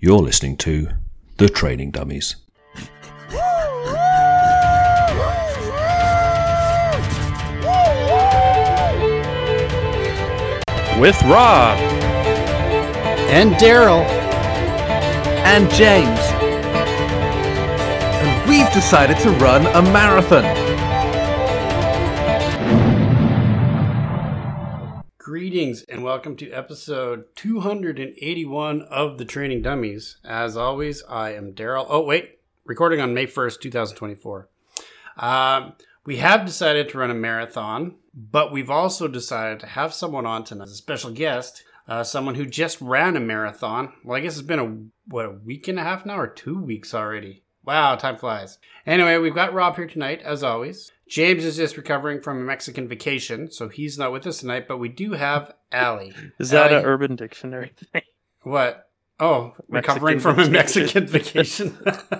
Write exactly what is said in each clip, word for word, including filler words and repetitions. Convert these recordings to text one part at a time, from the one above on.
You're listening to The Training Dummies. With Rob and Daryl and James, and we've decided to run a marathon. Greetings and welcome to episode two hundred eighty-one of The Training Dummies. As always, I am Daryl. Oh, wait. Recording on May first, twenty twenty-four. Um, we have decided to run a marathon, but we've also decided to have someone on tonight as a special guest, uh, someone who just ran a marathon. Well, I guess it's been a, what, a week and a half now or two weeks already. Wow, time flies. Anyway, we've got Rob here tonight, as always. James is just recovering from a Mexican vacation, so he's not with us tonight, but we do have Allie. Is that Allie, an Urban Dictionary thing? What? Oh, Mexican recovering from a Mexican vacation.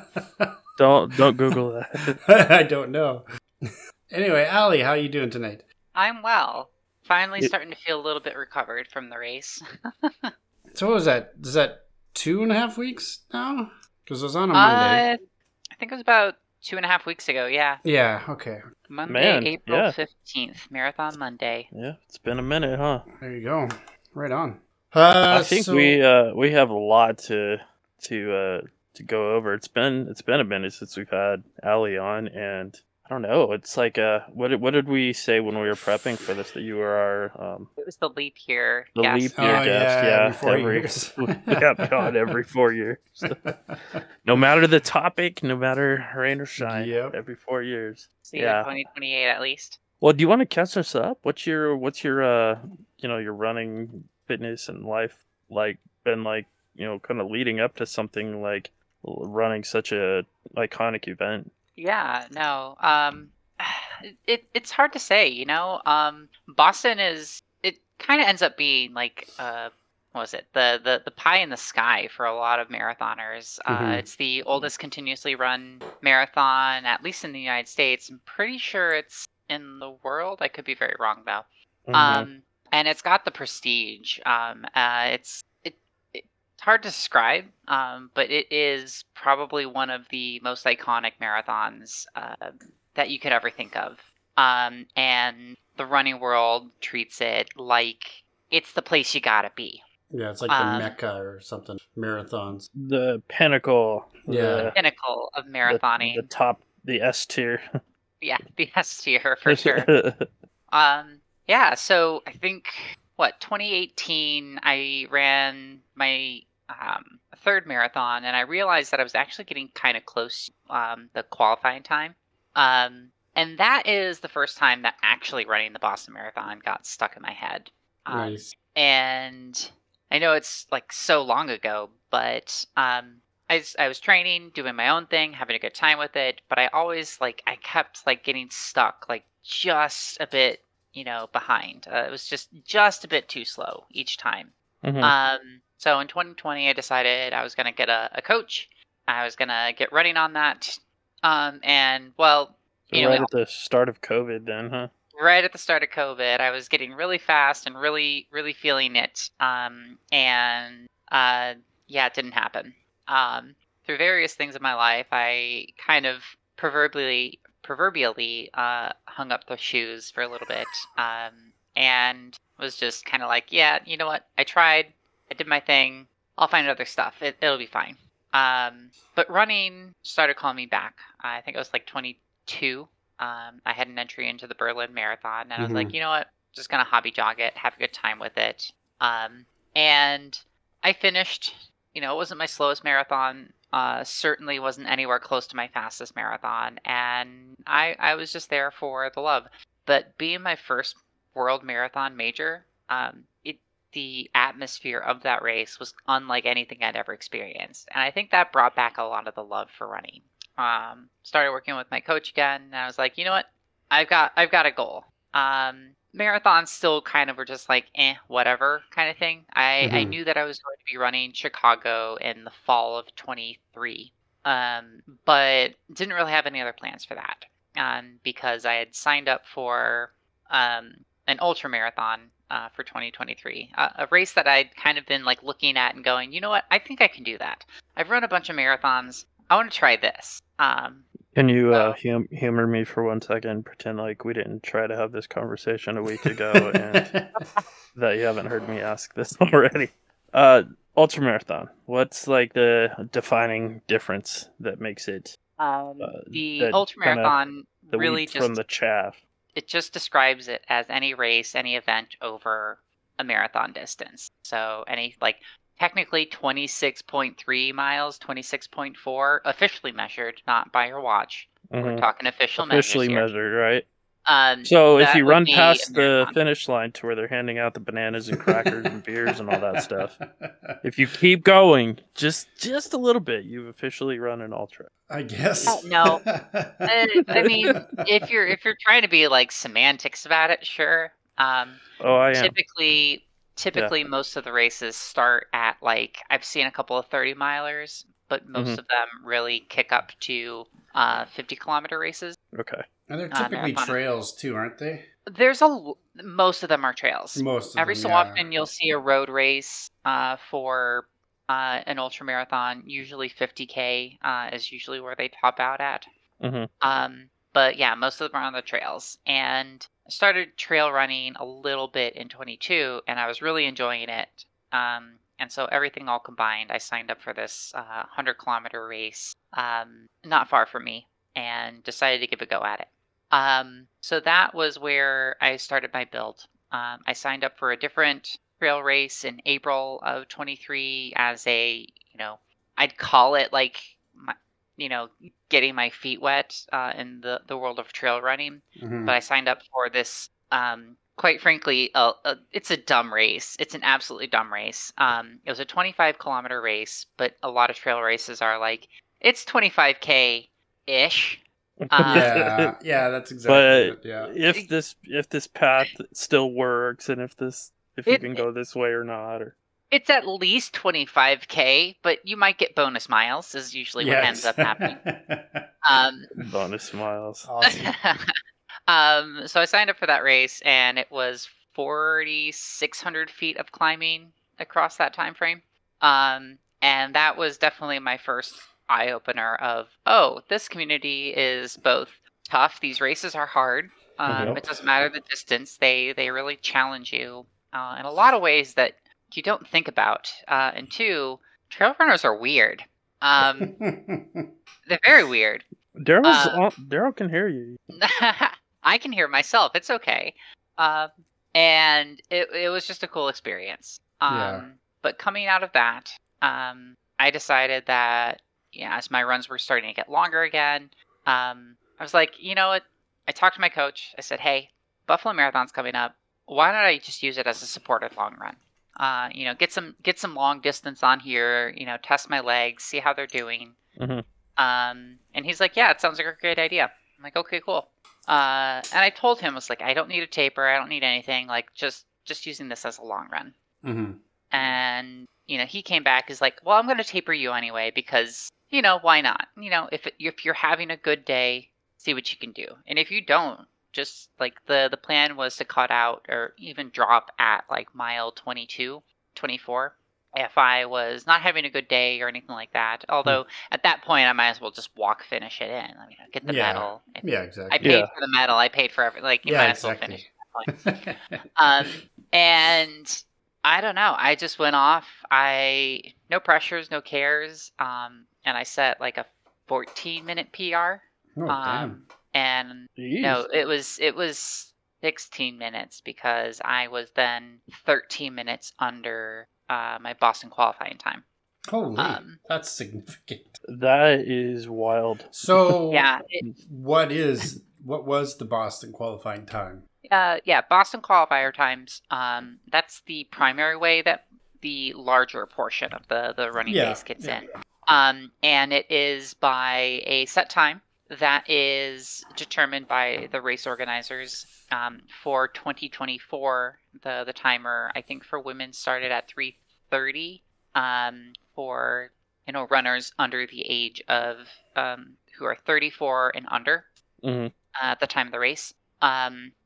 don't don't Google that. I don't know. Anyway, Allie, how are you doing tonight? I'm well. Finally It- starting to feel a little bit recovered from the race. So what was that? Is that two and a half weeks now? Because it was on a Monday. Uh, I think it was about two and a half weeks ago, yeah. Yeah, okay. Monday, Man, April yeah. fifteenth, Marathon Monday. Yeah, it's been a minute, huh? There you go. Right on. Uh, I think so- we uh we have a lot to to uh to go over. It's been it's been a minute since we've had Allie on, and I don't know. It's like uh, what did, what did we say when we were prepping for this? That you were our um It was the leap year. the yes. leap year Oh, guest, yeah, yeah. every four every years. we have on every four years. No matter the topic, no matter rain or shine, Yep. every four years. See you yeah. in twenty twenty-eight at least. Well, do you want to catch us up? What's your what's your uh you know your running fitness and life like been like you know kind of leading up to something like running such a iconic event? Yeah, no. Um, it it's hard to say, you know. Um, Boston is it kind of ends up being like uh, what was it the the the pie in the sky for a lot of marathoners. Uh, Mhm. it's the oldest continuously run marathon, at least in the United States. I'm pretty sure it's in the world. I could be very wrong though. Mhm. Um, and it's got the prestige. Um, uh, it's it, it's hard to describe, um, but it is probably one of the most iconic marathons uh, that you could ever think of. Um, and the running world treats it like it's the place you gotta be. Yeah, it's like the um, Mecca or something. Marathons. the pinnacle, Yeah. the, Pinnacle of the, marathoning. the top, the S tier. Yeah, the S tier for sure. Um, yeah, so I think what twenty eighteen I ran my um, third marathon, and I realized that I was actually getting kind of close um, the qualifying time. Um, and that is the first time that actually running the Boston Marathon got stuck in my head. Um, Nice. And I know it's like so long ago, but um, I, s- I was training, doing my own thing, having a good time with it. But I always like I kept like getting stuck, like just a bit, you know, behind. Uh, it was just just a bit too slow each time. Mhm. Um, so in twenty twenty, I decided I was gonna get a, a coach. I was gonna get running on that. Um, and well, you know, right at the start of COVID, then, huh? right at the start of COVID, I was getting really fast and really, really feeling it. Um, and uh, yeah, it didn't happen. Um, through various things in my life, I kind of proverbially, proverbially uh, hung up the shoes for a little bit, um, and was just kind of like, yeah, you know what? I tried. I did my thing. I'll find other stuff. It, it'll be fine. Um, but running started calling me back. I think it was like twenty-two. Um, I had an entry into the Berlin Marathon, and I was Mhm. like, you know what? Just gonna hobby jog it, have a good time with it. Um, and I finished. You know, it wasn't my slowest marathon. Uh, certainly wasn't anywhere close to my fastest marathon, and I I was just there for the love. But being my first world marathon major, um, it the atmosphere of that race was unlike anything I'd ever experienced, and I think that brought back a lot of the love for running. Um, started working with my coach again, and I was like, you know what, I've got I've got a goal. Um, marathons still kind of were just like, eh, whatever kind of thing. I, I Mhm. knew that I was going to be running Chicago in the fall of twenty-three, um, but didn't really have any other plans for that. Um, because I had signed up for um, an ultra marathon uh, for twenty twenty-three. Uh, a race that I'd kind of been like looking at and going, you know what? I think I can do that. I've run a bunch of marathons. I want to try this. Um, Can you uh, so- hum- humor me for one second? Pretend like we didn't try to have this conversation a week ago, and that you haven't heard me ask this already. Uh, ultramarathon. What's like the defining difference that makes it um, Uh, the that ultramarathon the really wheat just from the chaff? it just describes it as any race, any event over a marathon distance. So any like technically twenty-six point three miles, twenty-six point four officially measured, not by your watch. We're Mhm. talking official Officially measures here. measured, right? Um, So if that you would run be a past the marathon. finish line to where they're handing out the bananas and crackers and beers and all that stuff, if you keep going just just a little bit, you've officially run an ultra. I guess. Uh, no. Uh, I mean, if you're if you're trying to be like semantics about it, sure. Um, Oh, I am. typically, typically most of the races start at like I've seen a couple of thirty milers, but most Mhm. of them really kick up to uh, fifty kilometer races. Okay. And they're Uh, typically marathon. trails too, aren't they? There's a l- most of them are trails. Most of Every them, so yeah. often, you'll see a road race uh, for uh, an ultra marathon. Usually fifty K uh, is usually where they top out at. Mhm. Um, but yeah, most of them are on the trails. And I started trail running a little bit in twenty-two, and I was really enjoying it. Um, and so everything all combined, I signed up for this uh, one hundred kilometer race, um, not far from me, and decided to give a go at it. Um, so that was where I started my build. Um, I signed up for a different trail race in April of twenty-three as a, you know, I'd call it like, my, you know, getting my feet wet uh, in the, the world of trail running. Mhm. But I signed up for this, um, quite frankly, uh, uh, it's a dumb race. It's an absolutely dumb race. Um, it was a twenty-five kilometer race, but a lot of trail races are like, it's twenty-five K-ish. Um, yeah, yeah, that's exactly But it. Yeah. if this if this path still works, and if this if you It- can go this way or not, or It's at least twenty-five K, but you might get bonus miles, is usually what ends up happening. Um, bonus miles. Awesome. um, so I signed up for that race, and it was forty-six hundred feet of climbing across that time frame. Um, and that was definitely my first eye-opener of, oh, this community is both tough. These races are hard. Um, Yep. It doesn't matter the distance. They, they really challenge you uh, in a lot of ways that you don't think about. Uh, and two, trail runners are weird. Um, they're very weird. Daryl's Uh, on, Daryl can hear you. I can hear myself. It's okay. Um, and it, it was just a cool experience. Um, Yeah. But coming out of that, um, I decided that, yeah, as my runs were starting to get longer again, um, I was like, you know what? I talked to my coach. I said, hey, Buffalo Marathon's coming up. Why don't I just use it as a supported long run? Uh, you know, get some get some long distance on here. You know, test my legs, see how they're doing. Mhm. Um, and he's like, yeah, it sounds like a great idea. I'm like, okay, cool. Uh, and I told him, I was like, I don't need a taper. I don't need anything. Like, just just using this as a long run. Mhm. And you know, he came back. Is like, well, I'm going to taper you anyway because you know why not? You know, if it, if you're having a good day, see what you can do. And if you don't, just like the the plan was to cut out or even drop at like mile twenty-two, twenty-four. If I was not having a good day or anything like that. Although at that point I might as well just walk finish it in. I mean, get the Yeah. medal. If Yeah, I exactly. paid Yeah. for the medal. I paid for everything. Like you Yeah, might as well exactly. finish. Um, and I don't know. I just went off. I no pressures, no cares. Um, and I set like a fourteen minute P R. Oh, damn. Um, and Jeez. no, it was it was sixteen minutes because I was then thirteen minutes under uh, my Boston qualifying time. Holy, Um, that's significant. That is wild. So, yeah, it, what is what was the Boston qualifying time? uh, yeah, Boston qualifier times. Um, that's the primary way that the larger portion of the the running Yeah, base gets yeah. in. Um, and it is by a set time that is determined by the race organizers. Um, for twenty twenty-four, the the timer I think for women started at three thirty. Um, for you know runners under the age of um, who are thirty-four and under Mhm. uh, at the time of the race. Um,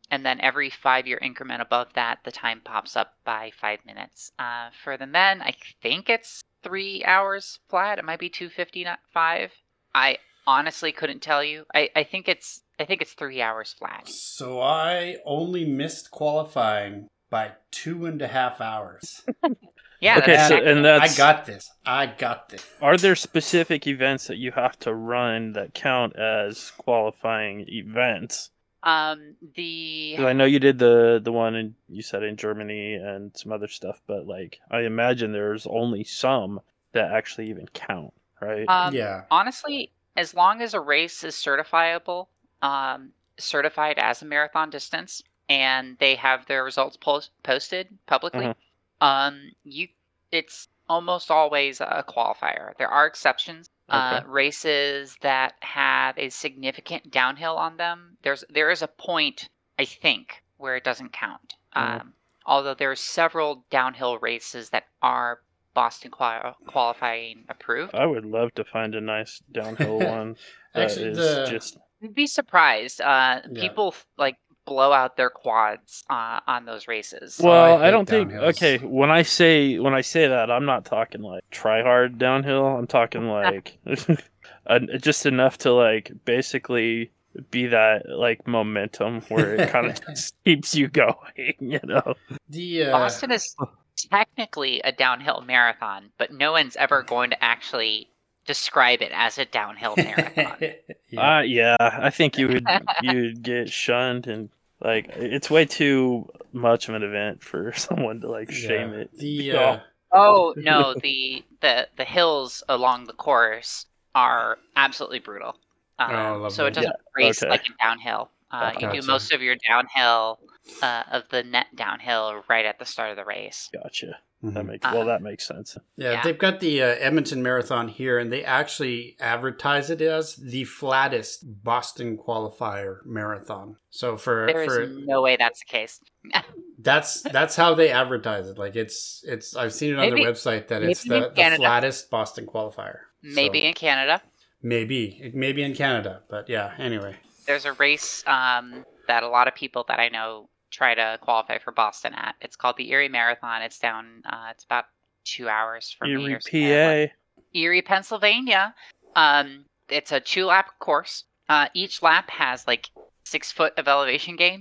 and then every five-year increment above that, the time pops up by five minutes. Uh, for the men, I think it's three hours flat. It might be two fifty, not five. I honestly couldn't tell you. I, I think it's I think it's three hours flat. So I only missed qualifying by two and a half hours. Yeah. Okay, that's so accurate. and that's I got this. I got this. Are there specific events that you have to run that count as qualifying events? um the 'Cause I know you did the the one in, you said in Germany and some other stuff, but like I imagine there's only some that actually even count, right? um, Yeah. honestly, as long as a race is certifiable, um, certified as a marathon distance, and they have their results post- posted publicly, Mhm. um, you it's almost always a qualifier. There are exceptions. Uh, Okay. races that have a significant downhill on them, there's there is a point, I think, where it doesn't count. Mhm. Um, although there are several downhill races that are Boston quali- qualifying approved. I would love to find a nice downhill one that Actually, is the- just You'd be surprised. Uh, Yeah. People like blow out their quads uh, on those races. Well, I Well, I, hate don't think. downhills. Okay, when I say when I say that, I'm not talking like try hard downhill. I'm talking like uh, just enough to like basically be that like momentum where it kind of just keeps you going. You know. The uh, Boston is technically a downhill marathon, but no one's ever going to actually describe it as a downhill marathon. yeah. Uh, yeah, I think you would you'd get shunned and like it's way too much of an event for someone to like shame Yeah. it. The Oh. uh, Oh no, the the the hills along the course are absolutely brutal. Um, Oh, lovely. so it doesn't Yeah, race okay. like a downhill. Uh, you Gotcha. do most of your downhill uh, of the net downhill right at the start of the race. Gotcha. mhm. That makes Uh, well that makes sense. Yeah, Yeah. they've got the uh, Edmonton Marathon here, and they actually advertise it as the flattest Boston qualifier marathon. So for There is for no way that's the case. that's that's how they advertise it. Like it's it's I've seen it on Maybe- their website that maybe it's in the, the Canada. flattest Boston qualifier. Maybe So, in Canada. maybe it may be in Canada, but yeah. Anyway, There's a race um, that a lot of people that I know try to qualify for Boston at. It's called the Erie Marathon. It's down. Uh, it's about two hours from me. Erie, or so- P A. Erie, Pennsylvania. Um, it's a two-lap course. Uh, each lap has like six foot of elevation gain.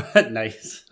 nice.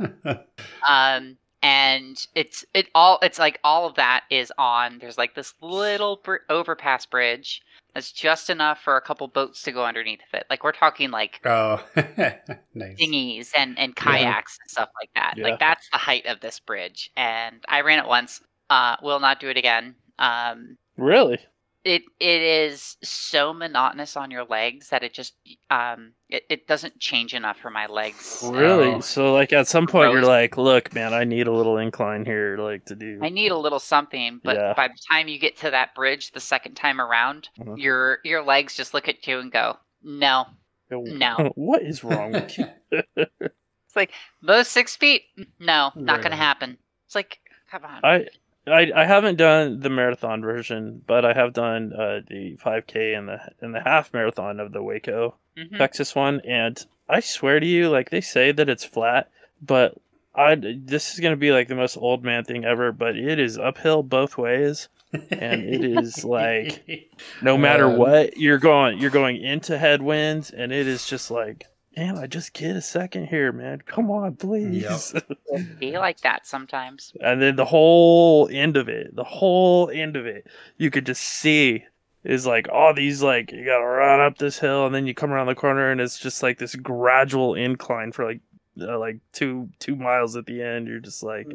Um, and it's it all. It's like all of that is on. There's like this little br- overpass bridge that's just enough for a couple boats to go underneath of it. Like we're talking like oh, nice. dinghies and, and kayaks and stuff like that. Yeah. Like that's the height of this bridge. And I ran it once. Uh, will not do it again. Um, Really? it it is so monotonous on your legs that it just um it, it doesn't change enough for my legs. Really? Oh. So like at some point you're Gross. like, look, man, I need a little incline here, like to do. I need a little something, but Yeah. by the time you get to that bridge the second time around, Mhm. your your legs just look at you and go, no. No. What is wrong with you? It's like those six feet, no, not Right gonna on. happen. It's like, come on. I, I I haven't done the marathon version, but I have done uh, the five K and the and the half marathon of the Waco, Mhm. Texas one, and I swear to you, like they say that it's flat, but I this is gonna be like the most old man thing ever, but it is uphill both ways. And it is like, No matter Um, what, you're going you're going into headwinds, and it is just like, man, I just get a second here, man. Come on, please. Be like that sometimes. And then the whole end of it, the whole end of it, you could just see is like all these like you gotta run up this hill, and then you come around the corner, and it's just like this gradual incline for like uh, like two two miles at the end. You're just like,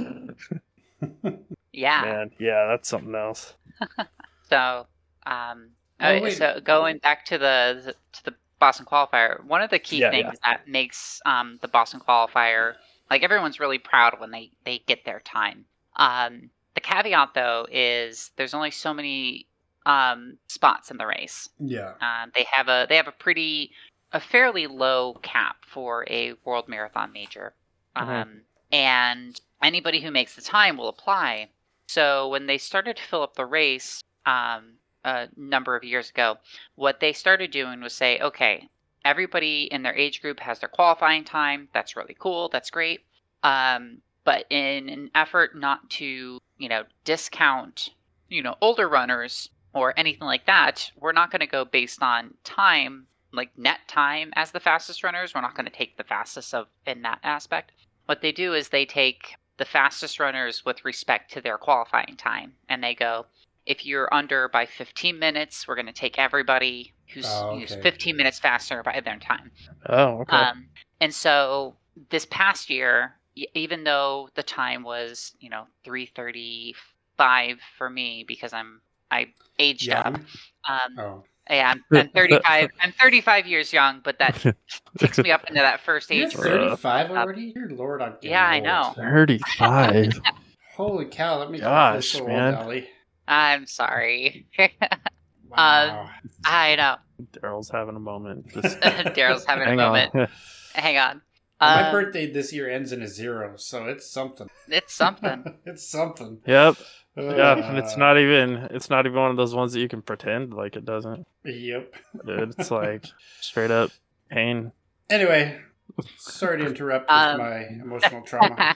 Yeah. man, yeah, that's something else. So, um, Oh, uh, wait. so going back to the to the Boston qualifier, one of the key Yeah, things that makes um, the Boston qualifier, like everyone's really proud when they they get their time. Um, the caveat though is there's only so many um, spots in the race. yeah. Um, they have a they have a pretty a fairly low cap for a world marathon major, um, Mhm. and anybody who makes the time will apply. So when they started to fill up the race um, a number of years ago, what they started doing was say, okay, everybody in their age group has their qualifying time. That's really cool. That's great. Um, but in an effort not to, you know, discount, you know, older runners or anything like that, we're not going to go based on time, like net time as the fastest runners. We're not going to take the fastest of in that aspect. What they do is they take the fastest runners with respect to their qualifying time, and they go, if you're under by fifteen minutes, we're going to take everybody who's, Oh, okay. who's fifteen minutes faster by their time. Oh, okay. Um, and so this past year, y- even though the time was, you know, three thirty-five for me because I'm I aged up. Young? Um, Oh. yeah, I'm, I'm thirty-five. I'm thirty-five years young, but that takes me up into that first You're age group. thirty-five already? Dear Lord, I'm getting Yeah, I old. know. thirty-five. Holy cow, let me Gosh, so man. old, Ellie. I'm sorry. Wow. I know. Daryl's having a moment. Just Daryl's having a hang moment. on. Hang on. My Um, birthday this year ends in a zero, so it's something. It's something. It's something. Yep. Yeah, and Uh, it's not even it's not even one of those ones that you can pretend like it doesn't. Yep. Dude, it's like straight up pain. Anyway, sorry to interrupt with Um, my emotional trauma.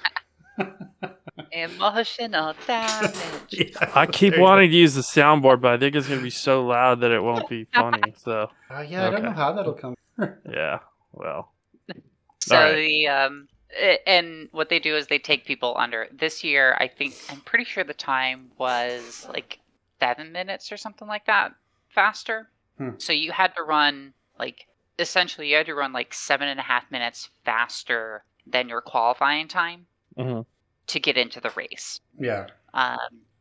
Emotional damage. Yeah, I keep there you wanting to use the soundboard, but I think it's gonna be so loud that it won't be funny. So go. Uh, yeah, I don't Okay. know how that'll come. yeah, well, So Alright. the um i- and what they do is they take people under. This year, I think I'm pretty sure the time was like seven minutes or something like that faster. Hmm. So you had to run like essentially you had to run like seven and a half minutes faster than your qualifying time mhm. to get into the race. Yeah. Um,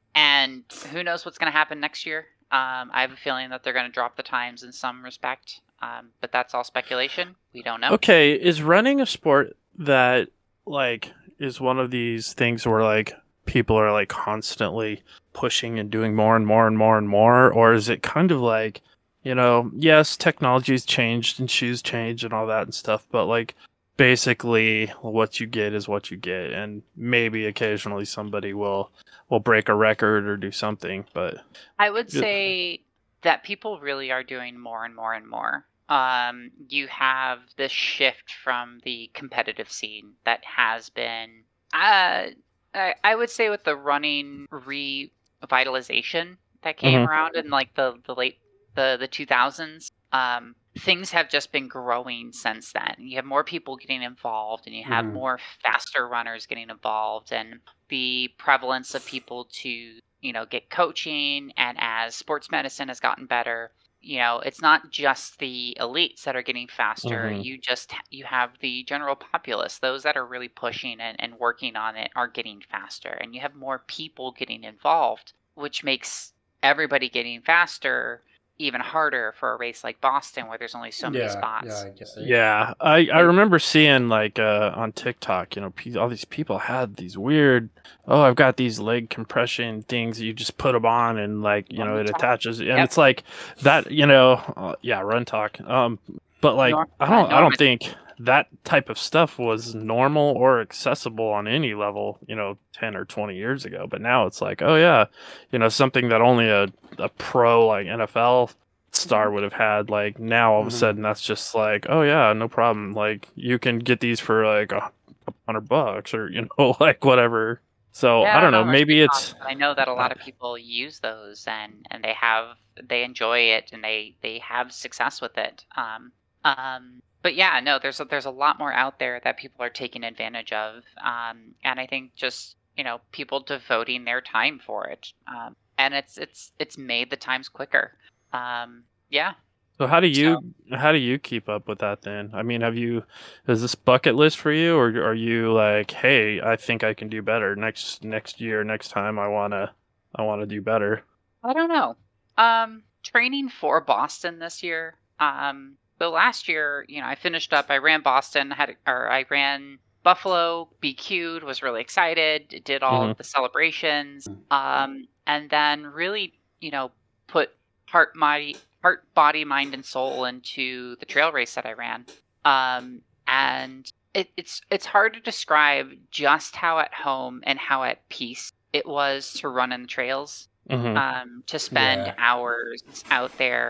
and who knows what's going to happen next year? Um, I have a feeling that they're going to drop the times in some respect, um, but that's all speculation. We don't know. Okay, is running a sport that like is one of these things where like people are like constantly pushing and doing more and more and more and more, or is it kind of like, you know, yes, technology's changed and shoes changed and all that and stuff, but like basically what you get is what you get, and maybe occasionally somebody will will break a record or do something, but I would Yeah. say that people really are doing more and more and more. Um, you have this shift from the competitive scene that has been, uh, I, I would say, with the running revitalization that came Mhm. around in like the, the late the the two thousands. Um, things have just been growing since then. You have more people getting involved, and you have Mhm. more faster runners getting involved, and the prevalence of people to, you know, get coaching. And as sports medicine has gotten better, you know, it's not just the elites that are getting faster. Mhm. You just you have the general populace. Those that are really pushing and, and working on it are getting faster, and you have more people getting involved, which makes everybody getting faster even harder for a race like Boston, where there's only so many yeah, spots. Yeah, I guess. yeah, I, I remember seeing like uh, on TikTok, you know, pe- all these people had these weird, oh, I've got these leg compression things. You just put them on and like, you know, Run it Talk. attaches. And Yep. it's like that, you know, uh, yeah, Run Talk. Um, but like, Nor- I don't, I Norman. don't think that type of stuff was normal or accessible on any level, you know, ten or twenty years ago. But now it's like, oh yeah, you know, something that only a, a pro like N F L star would have had. Like now all of a Mhm. sudden that's just like, oh yeah, no problem. Like you can get these for like a couple hundred bucks or, you know, like whatever. So Yeah, I don't know, how much maybe they it's cost, but I know that a lot of people use those and and they have they enjoy it and they they have success with it. Um, um, but yeah, no, there's a, there's a lot more out there that people are taking advantage of. Um, and I think just, you know, people devoting their time for it. Um, and it's it's it's made the times quicker. Um, yeah. so how do you how do you keep up with that then? I mean, have you is this bucket list for you, or are you like, hey, I think I can do better next next year, next time I wanna I wanna do better? I don't know. Um, training for Boston this year. Um, so last year, you know, I finished up. I ran Boston, had or I ran Buffalo, B Q'd, was really excited. Did all Mhm. of the celebrations, um, and then really, you know, put heart, body, heart, body, mind, and soul into the trail race that I ran. Um, and it, it's it's hard to describe just how at home and how at peace it was to run in the trails. Mhm. Um, to spend Yeah. hours out there,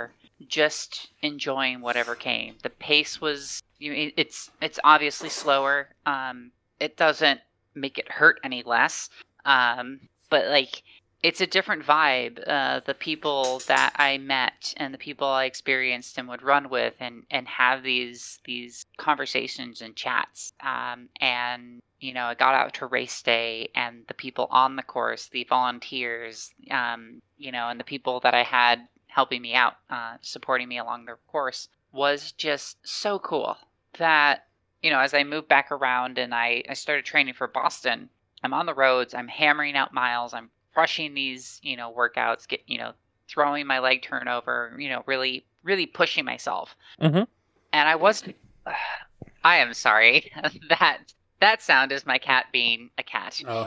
just enjoying whatever came. The pace was, you know, it's it's obviously slower. Um, it doesn't make it hurt any less. Um, but like, it's a different vibe. Uh, the people that I met and the people I experienced and would run with and, and have these these conversations and chats. Um, and you know, I got out to race day, and the people on the course, the volunteers, um, you know, and the people that I had helping me out, uh, supporting me along the course, was just so cool. That, you know, as I moved back around and I, I started training for Boston, I'm on the roads, I'm hammering out miles, I'm crushing these, you know, workouts, get, you know, throwing my leg turnover, you know, really, really pushing myself. Mm-hmm. And I wasn't, uh, I am sorry, that that sound is my cat being a cat. Oh,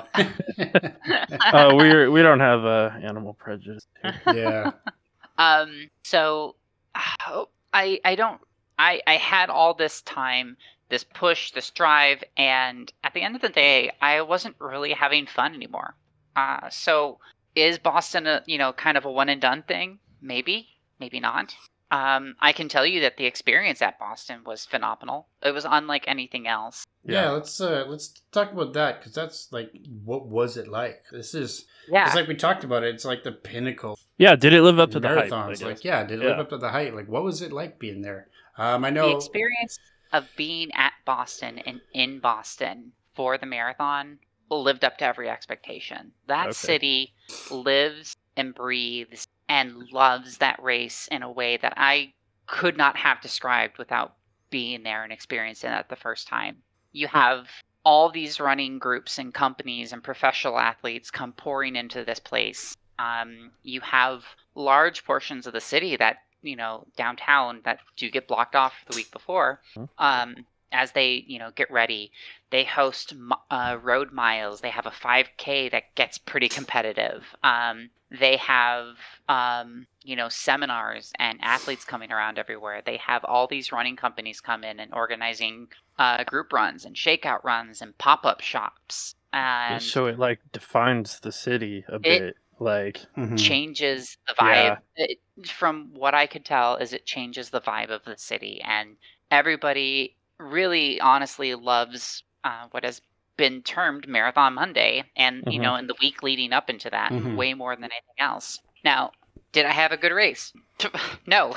Oh, we're we don't have uh, animal prejudice here. yeah. Um, so uh, I I don't I I had all this time, this push, this drive, and at the end of the day, I wasn't really having fun anymore. Uh, so is Boston a, you know, kind of a one and done thing? Maybe, maybe not. Um, I can tell you that the experience at Boston was phenomenal. It was unlike anything else. Yeah, let's uh, let's talk about that, because that's like, what was it like? This is, Yeah. it's like we talked about it. It's like the pinnacle Yeah, did it live up to the hype? I marathons. guess? Like, yeah, did it live Yeah. up to the height? Like, what was it like being there? Um, I know. The experience of being at Boston and in Boston for the marathon lived up to every expectation. That Okay. city lives and breathes and loves that race in a way that I could not have described without being there and experiencing it the first time. You have all these running groups and companies and professional athletes come pouring into this place. Um, you have large portions of the city that, you know, downtown that do get blocked off the week before. Um, as they, you know, get ready, they host uh, road miles. They have a five K that gets pretty competitive. Um, they have, um, you know, seminars and athletes coming around everywhere. They have all these running companies come in and organizing uh, group runs and shakeout runs and pop-up shops. And So it like defines the city a It- bit. Like, Mhm. changes the Yeah. vibe. It, from what I could tell, is it changes the vibe of the city, and everybody really, honestly loves uh, what has been termed Marathon Monday, and you Mhm. know, in the week leading up into that, Mhm. way more than anything else. Now, did I have a good race? No.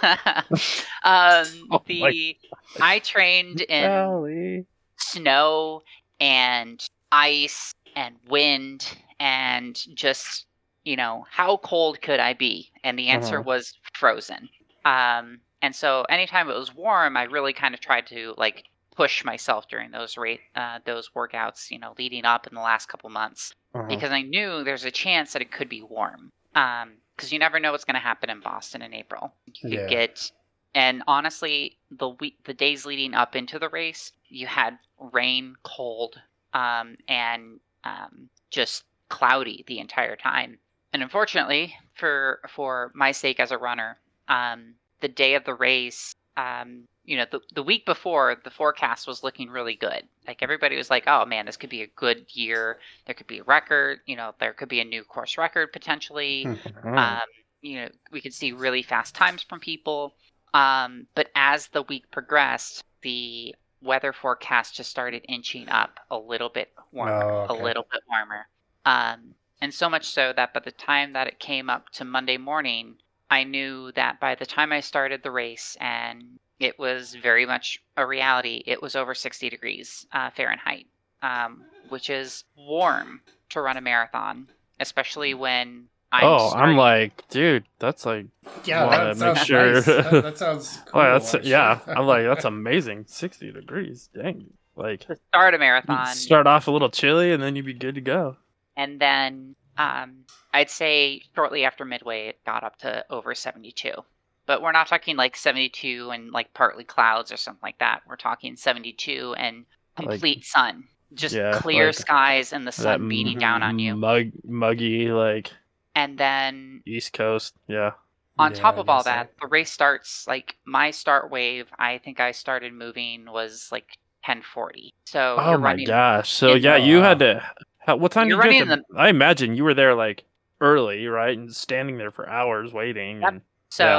um, Oh the I trained in Golly. snow and ice and wind and just, you know, how cold could I be? And the answer Uh-huh. was frozen. Um, and so anytime it was warm, I really kind of tried to like push myself during those rate uh, those workouts, you know, leading up in the last couple months, Uh-huh. because I knew there's a chance that it could be warm. Um, because you never know what's going to happen in Boston in April. You could Yeah. get, and honestly, the week, the days leading up into the race, you had rain, cold, um, and um, just cloudy the entire time. And unfortunately, for for my sake as a runner, um, the day of the race, um, you know, the, the week before, the forecast was looking really good. Like, everybody was like, oh man, this could be a good year. There could be a record, you know, there could be a new course record potentially. Hmm. Um, you know, we could see really fast times from people. Um, but as the week progressed, the weather forecast just started inching up a little bit warmer, Oh, okay. a little bit warmer. Um, and so much so that by the time that it came up to Monday morning, I knew that by the time I started the race, and it was very much a reality, it was over sixty degrees uh, Fahrenheit, um, which is warm to run a marathon, especially when I'm oh, starting- I'm like, dude, that's like, Yeah, wanna that make sounds sure- nice. That, that sounds cool. oh, that's actually. yeah. I'm like, that's amazing. sixty degrees, dang. Like, to start a you'd marathon. start off a little chilly, and then you'd be good to go. And then um, I'd say shortly after midway, it got up to over seventy-two. But we're not talking like seventy-two and like partly clouds or something like that. We're talking seventy-two and complete sun. Just Yeah, clear like skies and the sun that beating down on you. Mug, muggy, like And then East Coast. Yeah. on Yeah, top I of all guess that, the race starts, like my start wave, I think I started moving was like ten forty. So Oh you're my running gosh. So in- yeah, Oh, you wow. had to. How, what time You're did you running have to? I imagine you were there like early, right, and standing there for hours waiting. Yep. And So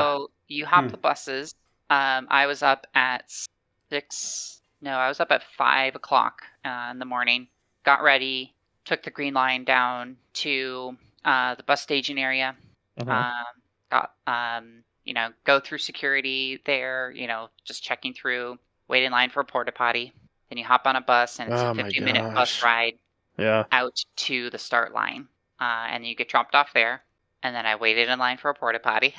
you hop Hmm. the buses. Um, I was up at six. No, I was up at five o'clock uh, in the morning. Got ready, took the Green Line down to uh, the bus staging area. Mhm. Um, got um, you know, go through security there. You know, just checking through, wait in line for a porta potty. Then you hop on a bus, and it's Oh a my fifty-minute gosh. bus ride Yeah. out to the start line, uh, and you get dropped off there. And then I waited in line for a porta potty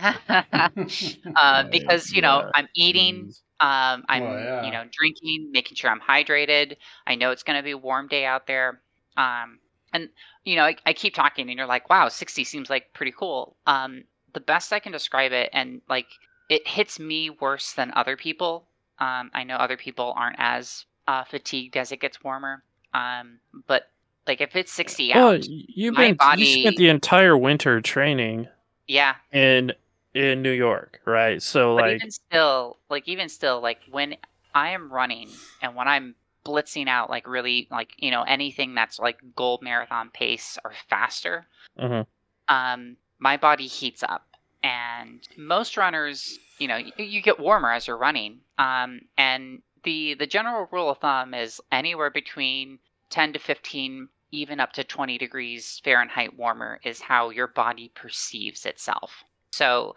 uh, because you know Yeah. I'm eating, um, I'm Well, yeah. you know drinking, making sure I'm hydrated. I know it's going to be a warm day out there, um, and you know I, I keep talking, and you're like, wow, sixty seems like pretty cool. Um, the best I can describe it, and like it hits me worse than other people. Um, I know other people aren't as uh, fatigued as it gets warmer, um, but like if it's sixty Well, out, y- you've my been you spent body, the entire winter training yeah. in in New York, right? So But like, even still, like even still, like when I am running and when I'm blitzing out, like really, like you know, anything that's like gold marathon pace or faster, mhm. um, my body heats up. And most runners, you know, you, you get warmer as you're running. Um, and the the general rule of thumb is anywhere between ten to fifteen, even up to twenty degrees Fahrenheit warmer is how your body perceives itself. So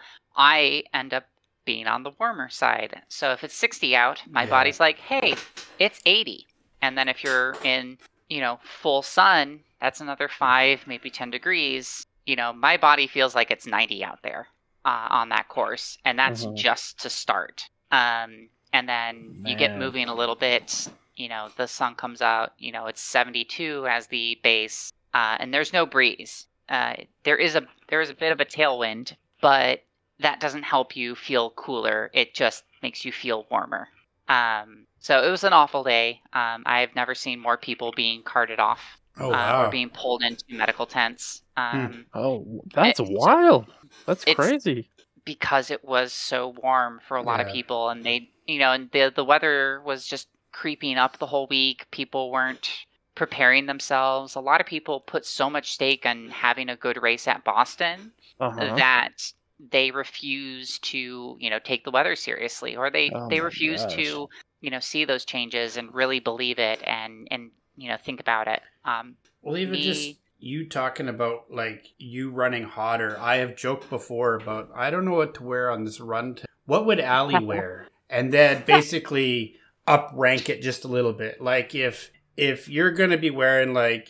I end up being on the warmer side. So if it's sixty out, my Yeah. body's like, hey, it's eighty. And then if you're in, you know, full sun, that's another five, maybe ten degrees. You know, my body feels like it's ninety out there uh, on that course. And that's Mhm. just to start. Um, and then you get Man. moving a little bit. You know, the sun comes out, you know, it's seventy-two as the base, uh, and there's no breeze. Uh, there is a there is a bit of a tailwind, but that doesn't help you feel cooler. It just makes you feel warmer. Um, so it was an awful day. Um, I've never seen more people being carted off Oh, uh, wow. or being pulled into medical tents. Um, Oh, that's It- wild. That's it's- crazy. because it was so warm for a lot of Yeah. people, and they, you know, and the the weather was just creeping up the whole week. People weren't preparing themselves. A lot of people put so much stake on having a good race at Boston Uh-huh. that they refuse to, you know, take the weather seriously, or they Oh they my refuse gosh. to, you know, see those changes and really believe it and and you know think about it. Um, Well, even Me- just you talking about like you running hotter. I have joked before about I don't know what to wear on this run. T- what would Allie wear? And then basically up rank it just a little bit. Like if if you're gonna be wearing like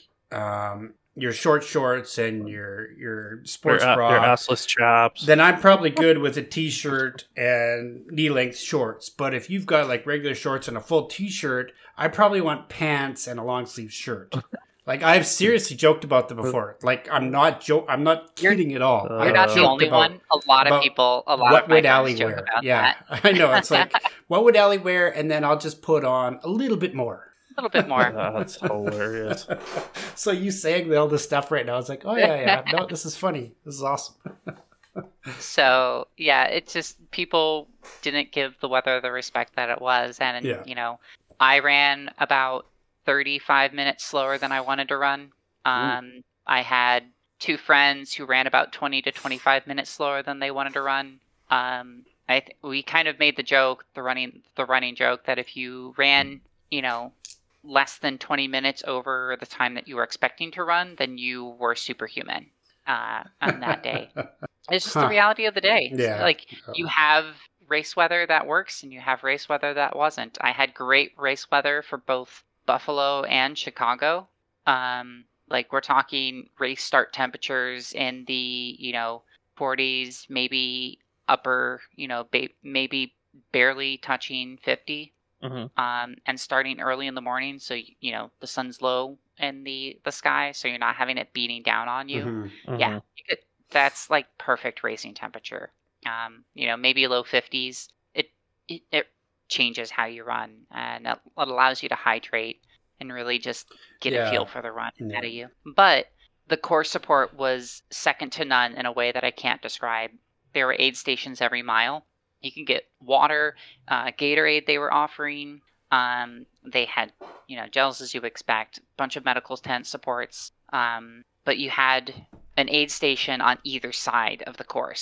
um your short shorts and your your Your, sports a- bra, your assless chaps. then I'm probably good with a t-shirt and knee-length shorts. But if you've got like regular shorts and a full t-shirt, I probably want pants and a long sleeve shirt. Like I've seriously joked about them before. Like I'm not joke. I'm not You're- kidding at all. Uh, I've you're not the joked only about one. A lot of about people, a lot what of my would friends Allie joke wear? about Yeah, that. I know. It's like what would Allie wear, and then I'll just put on a little bit more. A little bit more. That's hilarious. So you saying all this stuff right now, it's like, oh yeah, yeah. No, this is funny. This is awesome. So yeah, it's just people didn't give the weather the respect that it was, and Yeah. you know, I ran about thirty-five minutes slower than I wanted to run. Um, I had two friends who ran about twenty to twenty-five minutes slower than they wanted to run. Um, I th- we kind of made the joke, the running the running joke, that if you ran, you know, less than twenty minutes over the time that you were expecting to run, then you were superhuman uh, on that day. It's just Huh. the reality of the day. It's Yeah. Like you have race weather that works and you have race weather that wasn't. I had great race weather for both Buffalo and Chicago. Um, like we're talking race start temperatures in the, you know, forties, maybe upper, you know, ba- maybe barely touching fifty. Mhm. Um, and starting early in the morning, so y- you know the sun's low in the the sky, so you're not having it beating down on you. Mhm. Yeah, Mhm. you could, that's like perfect racing temperature. Um, you know, maybe low fifties. It, it it changes how you run, and it, it allows you to hydrate and really just get Yeah. a feel for the run Yeah. out of you. But the core support was second to none in a way that I can't describe. There were aid stations every mile. You can get water, uh, Gatorade they were offering. Um, they had, you know, gels as you would expect, bunch of medical tent supports. Um, but you had an aid station on either side of the course.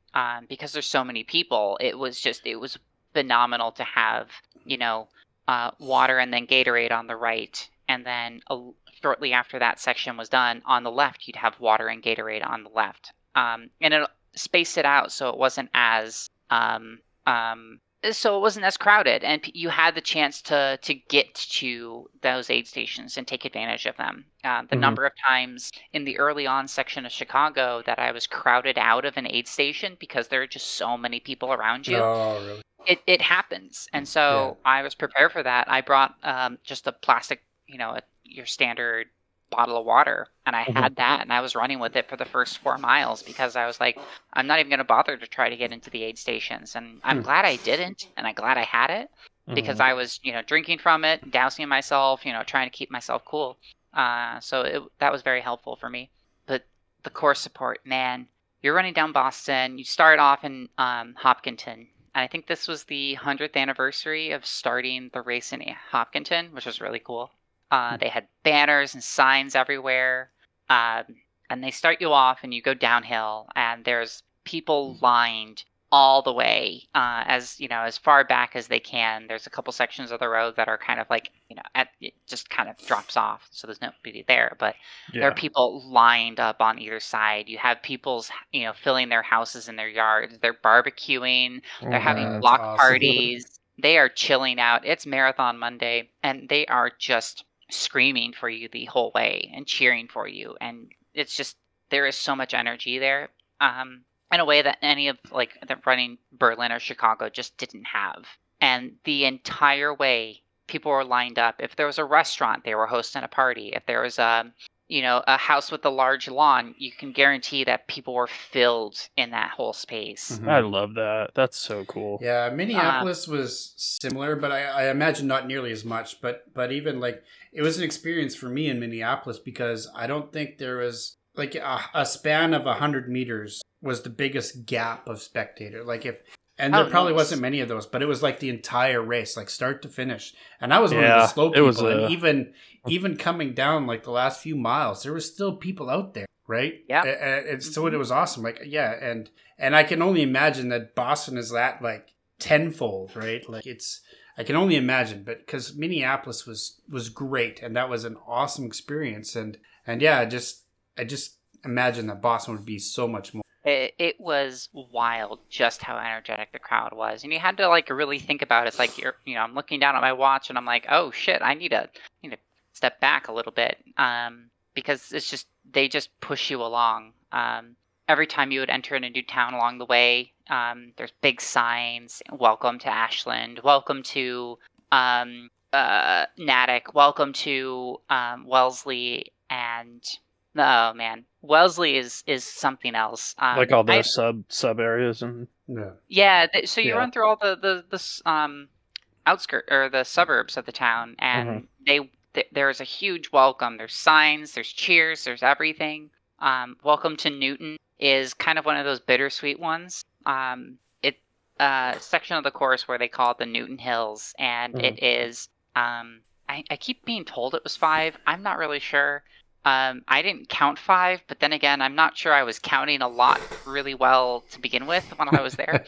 um, because there's so many people. It was just it was phenomenal to have, you know, uh, water and then Gatorade on the right, and then a, shortly after that section was done, on the left you'd have water and Gatorade on the left, um, and it spaced it out so it wasn't as um, um, so it wasn't as crowded, and p- you had the chance to to get to those aid stations and take advantage of them. Uh, the Mhm. number of times in the early on section of Chicago that I was crowded out of an aid station because there are just so many people around you. Oh, really? It it happens, and so I was prepared for that. I brought um, just a plastic, you know, a, your standard bottle of water, and I Mhm. had that, and I was running with it for the first four miles because I was like, I'm not even going to bother to try to get into the aid stations, and I'm Hmm. glad I didn't, and I'm glad I had it because Mhm. I was, you know, drinking from it, dousing myself, you know, trying to keep myself cool. Uh, so it, that was very helpful for me. But the course support, man, you're running down Boston. You start off in um, Hopkinton. And I think this was the hundredth anniversary of starting the race in Hopkinton, which was really cool. Uh, they had banners and signs everywhere. Um, and they start you off and you go downhill, and there's people lined all the way uh, as you know as far back as they can. There's a couple sections of the road that are kind of like you know at it just kind of drops off, so there's nobody there. But there are Yeah. people lined up on either side. You have people's you know filling their houses and their yards. They're barbecuing. They're having That's block awesome. parties. They are chilling out. It's Marathon Monday, and they are just screaming for you the whole way and cheering for you. And it's just there is so much energy there. Um, in a way that any of like the running Berlin or Chicago just didn't have. And the entire way, people were lined up. If there was a restaurant, they were hosting a party. If there was a, you know, a house with a large lawn, you can guarantee that people were filled in that whole space. Mhm. I love that. That's so cool. Yeah, Minneapolis was similar, but I, I imagine not nearly as much. But but even like it was an experience for me in Minneapolis because I don't think there was like a, a span of a hundred meters was the biggest gap of spectator. Like if and there Oh, probably nice. wasn't many of those, but it was like the entire race, like start to finish. And I was one of the Yeah, slow it people, was, uh, and even even coming down like the last few miles, there was still people out there, right? Yeah. A- a- and so it was awesome. Like yeah, and and I can only imagine that Boston is that like tenfold, right? Like it's I can only imagine, but because Minneapolis was was great, and that was an awesome experience, and and yeah, I just I just imagine that Boston would be so much more. It, it was wild just how energetic the crowd was, and you had to like really think about it. It's like you're, you know, I'm looking down at my watch and I'm like, oh shit, I need to, need to step back a little bit, um, because it's just they just push you along. Um, every time you would enter in a new town along the way, um, there's big signs: "Welcome to Ashland," "Welcome to um, uh, Natick," "Welcome to um, Wellesley," and oh man, Wellesley is is something else. Um, Like all I- those sub sub areas and Yeah. yeah, th- so you Yeah. run through all the the the s- um outskirt or the suburbs of the town, and they th- there's a huge welcome. There's signs, there's cheers, there's everything. Um, welcome to Newton is kind of one of those bittersweet ones. Um, it uh section of the course where they call it the Newton Hills, and Mhm. it is um I, I keep being told it was five. I'm not really sure. Um, I didn't count five, but then again, I'm not sure I was counting a lot really well to begin with when I was there.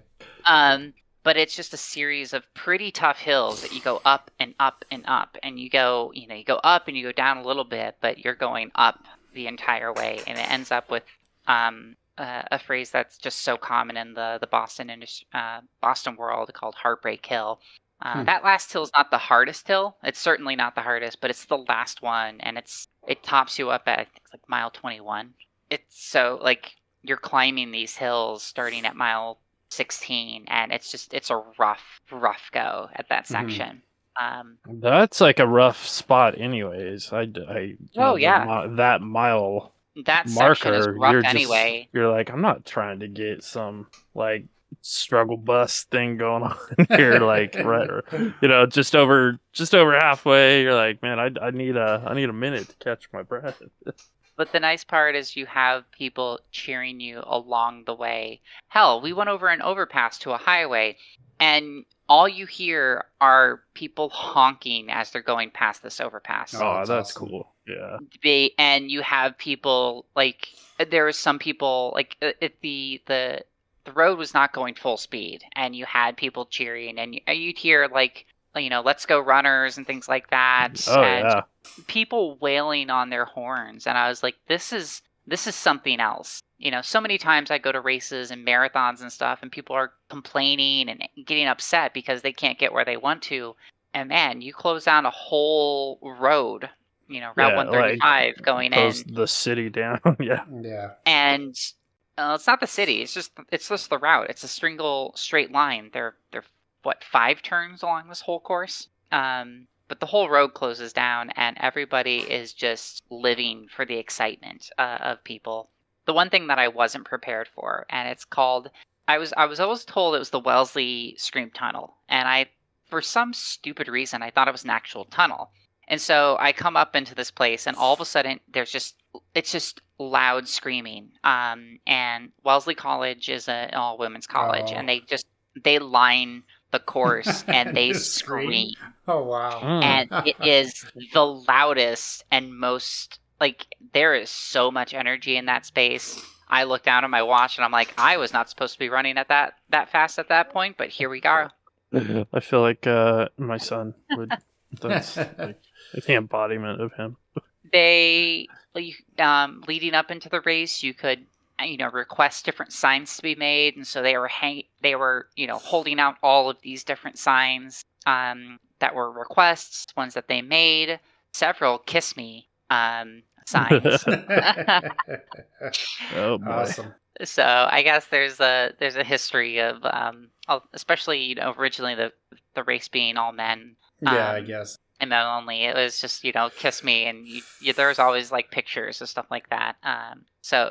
Um, but it's just a series of pretty tough hills that you go up and up and up, and you go, you know, you go up and you go down a little bit, but you're going up the entire way, and it ends up with um, uh, a phrase that's just so common in the the Boston industry, uh, Boston world called Heartbreak Hill. Uh, Hmm. That last hill is not the hardest hill. It's certainly not the hardest, but it's the last one, and it's it tops you up at I think it's like mile twenty-one. It's so like you're climbing these hills starting at mile sixteen, and it's just it's a rough rough go at that Mhm. section. Um, that's like a rough spot, anyways. I, I you Oh, know, the yeah. mi- that mile that section is marker. rough You're just anyway. you're like, I'm not trying to get some like struggle bus thing going on here, like right, you know, just over just over halfway. You're like, man, I, I need a I need a minute to catch my breath. But the nice part is you have people cheering you along the way. Hell, we went over an overpass to a highway, and all you hear are people honking as they're going past this overpass. Oh, Oh, that's that's awesome. cool. Yeah. They, and you have people like there was some people like uh, at the the the road was not going full speed, and you had people cheering, and you, you'd hear like, you know, "Let's go runners" and things like that, Oh and yeah. people wailing on their horns, and I was like, this is this is something else. You know, so many times I go to races and marathons and stuff, and people are complaining and getting upset because they can't get where they want to. And man, you close down a whole road, you know, Route Yeah, one thirty-five like, going Close in, the city down. Yeah. Yeah. and uh, it's not the city. It's just it's just the route. It's a single straight line. There, there, what five turns along this whole course? Um, but the whole road closes down, and everybody is just living for the excitement uh, of people. The one thing that I wasn't prepared for, and it's called. I was I was always told it was the Wellesley Scream Tunnel, and I, for some stupid reason, I thought it was an actual tunnel. And so I come up into this place, and all of a sudden, there's just it's just loud screaming. Um, and Wellesley College is an all women's college, Oh. and they just they line the course and they Just scream? scream, Oh wow. Mm. and it is the loudest and most like there is so much energy in that space. I look down at my watch and I'm like, I was not supposed to be running at that that fast at that point, but here we go. I feel like uh, my son would. That's like the embodiment of him. They like, um, leading up into the race, you could you know request different signs to be made, and so they were hang- they were you know holding out all of these different signs um, that were requests, ones that they made, several "Kiss Me" um, signs. Oh boy. Awesome. So I guess there's a there's a history of um, especially you know originally the the race being all men. Yeah, I Um, guess. and men only. It was just you know kiss me, and you, you, there's always like pictures and stuff like that. Um, so,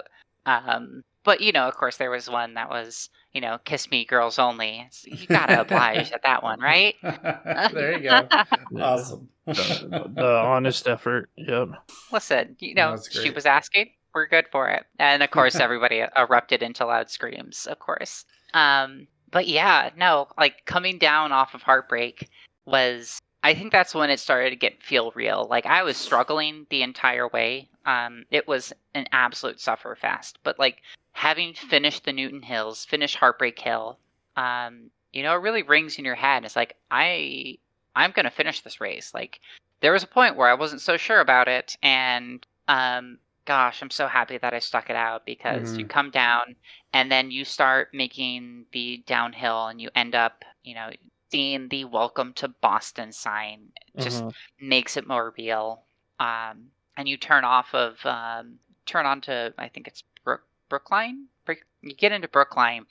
um, but you know, of course, there was one that was you know kiss me, girls only. So you gotta oblige at that one, right? There you go. Yeah. Awesome. The, the honest effort. Yep. Listen, you know, That's she great. was asking. We're good for it, and of course, everybody erupted into loud screams. Of course. Um, but yeah, no, like coming down off of Heartbreak was. I think that's when it started to get feel real. Like I was struggling the entire way. Um, it was an absolute suffer fest. But like having finished the Newton Hills, finished Heartbreak Hill, um, you know, it really rings in your head. It's like I, I'm gonna finish this race. Like there was a point where I wasn't so sure about it, and um, gosh, I'm so happy that I stuck it out because you Mhm. come down and then you start making the downhill, and you end up, you know. Seeing the "Welcome to Boston" sign just Mhm. makes it more real. Um, and you turn off of um, turn onto I think it's Brook, Brookline. Brook- You get into Brookline,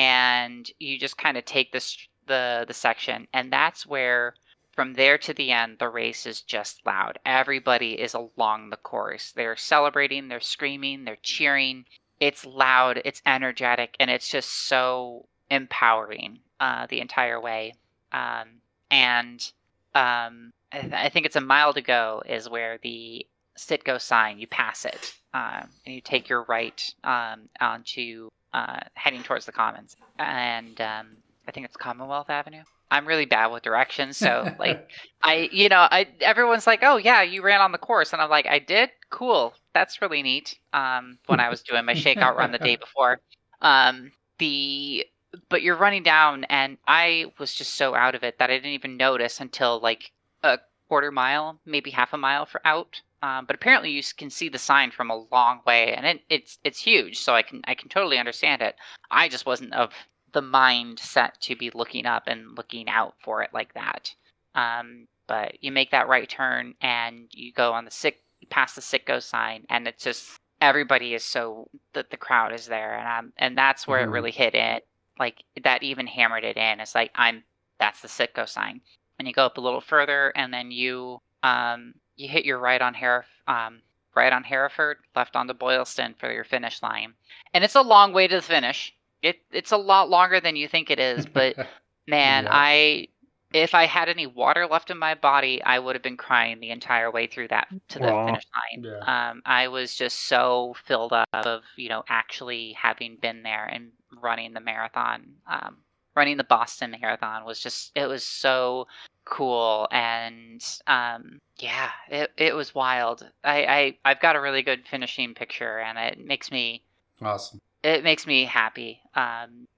and you just kind of take this the the section, and that's where from there to the end the race is just loud. Everybody is along the course. They're celebrating. They're screaming. They're cheering. It's loud. It's energetic, and it's just so empowering uh, the entire way. Um, and um, I, th- I think it's a mile to go is where the Sitco sign, you pass it, um, and you take your right um, onto uh, heading towards the Commons. And um, I think it's Commonwealth Avenue. I'm really bad with directions, so like I, you know, I everyone's like, "Oh yeah, you ran on the course," and I'm like, "I did. Cool. That's really neat." Um, when I was doing my shakeout run the day before, um, the but you're running down, and I was just so out of it that I didn't even notice until like a quarter mile, maybe half a mile for out. Um, but apparently, you s- can see the sign from a long way, and it, it's it's huge, so I can I can totally understand it. I just wasn't of the mind set to be looking up and looking out for it like that. Um, but you make that right turn, and you go on the sick past the Sitco sign, and it's just everybody is so that the crowd is there, and um, and that's where Mhm. it really hit it. Like that even hammered it in. It's like I'm that's the Sitco sign, and you go up a little further, and then you um you hit your right on Heref um right on Hereford, left onto Boylston for your finish line, and it's a long way to the finish. It it's a lot longer than you think it is, but man, Yeah. I if I had any water left in my body, I would have been crying the entire way through that to the Aw. finish line. Yeah. Um, I was just so filled up of you know actually having been there and running the marathon. Um, running the Boston Marathon was just it was so cool, and um, yeah, it it was wild. I, I I've got a really good finishing picture, and it makes me Awesome. it makes me happy. Um,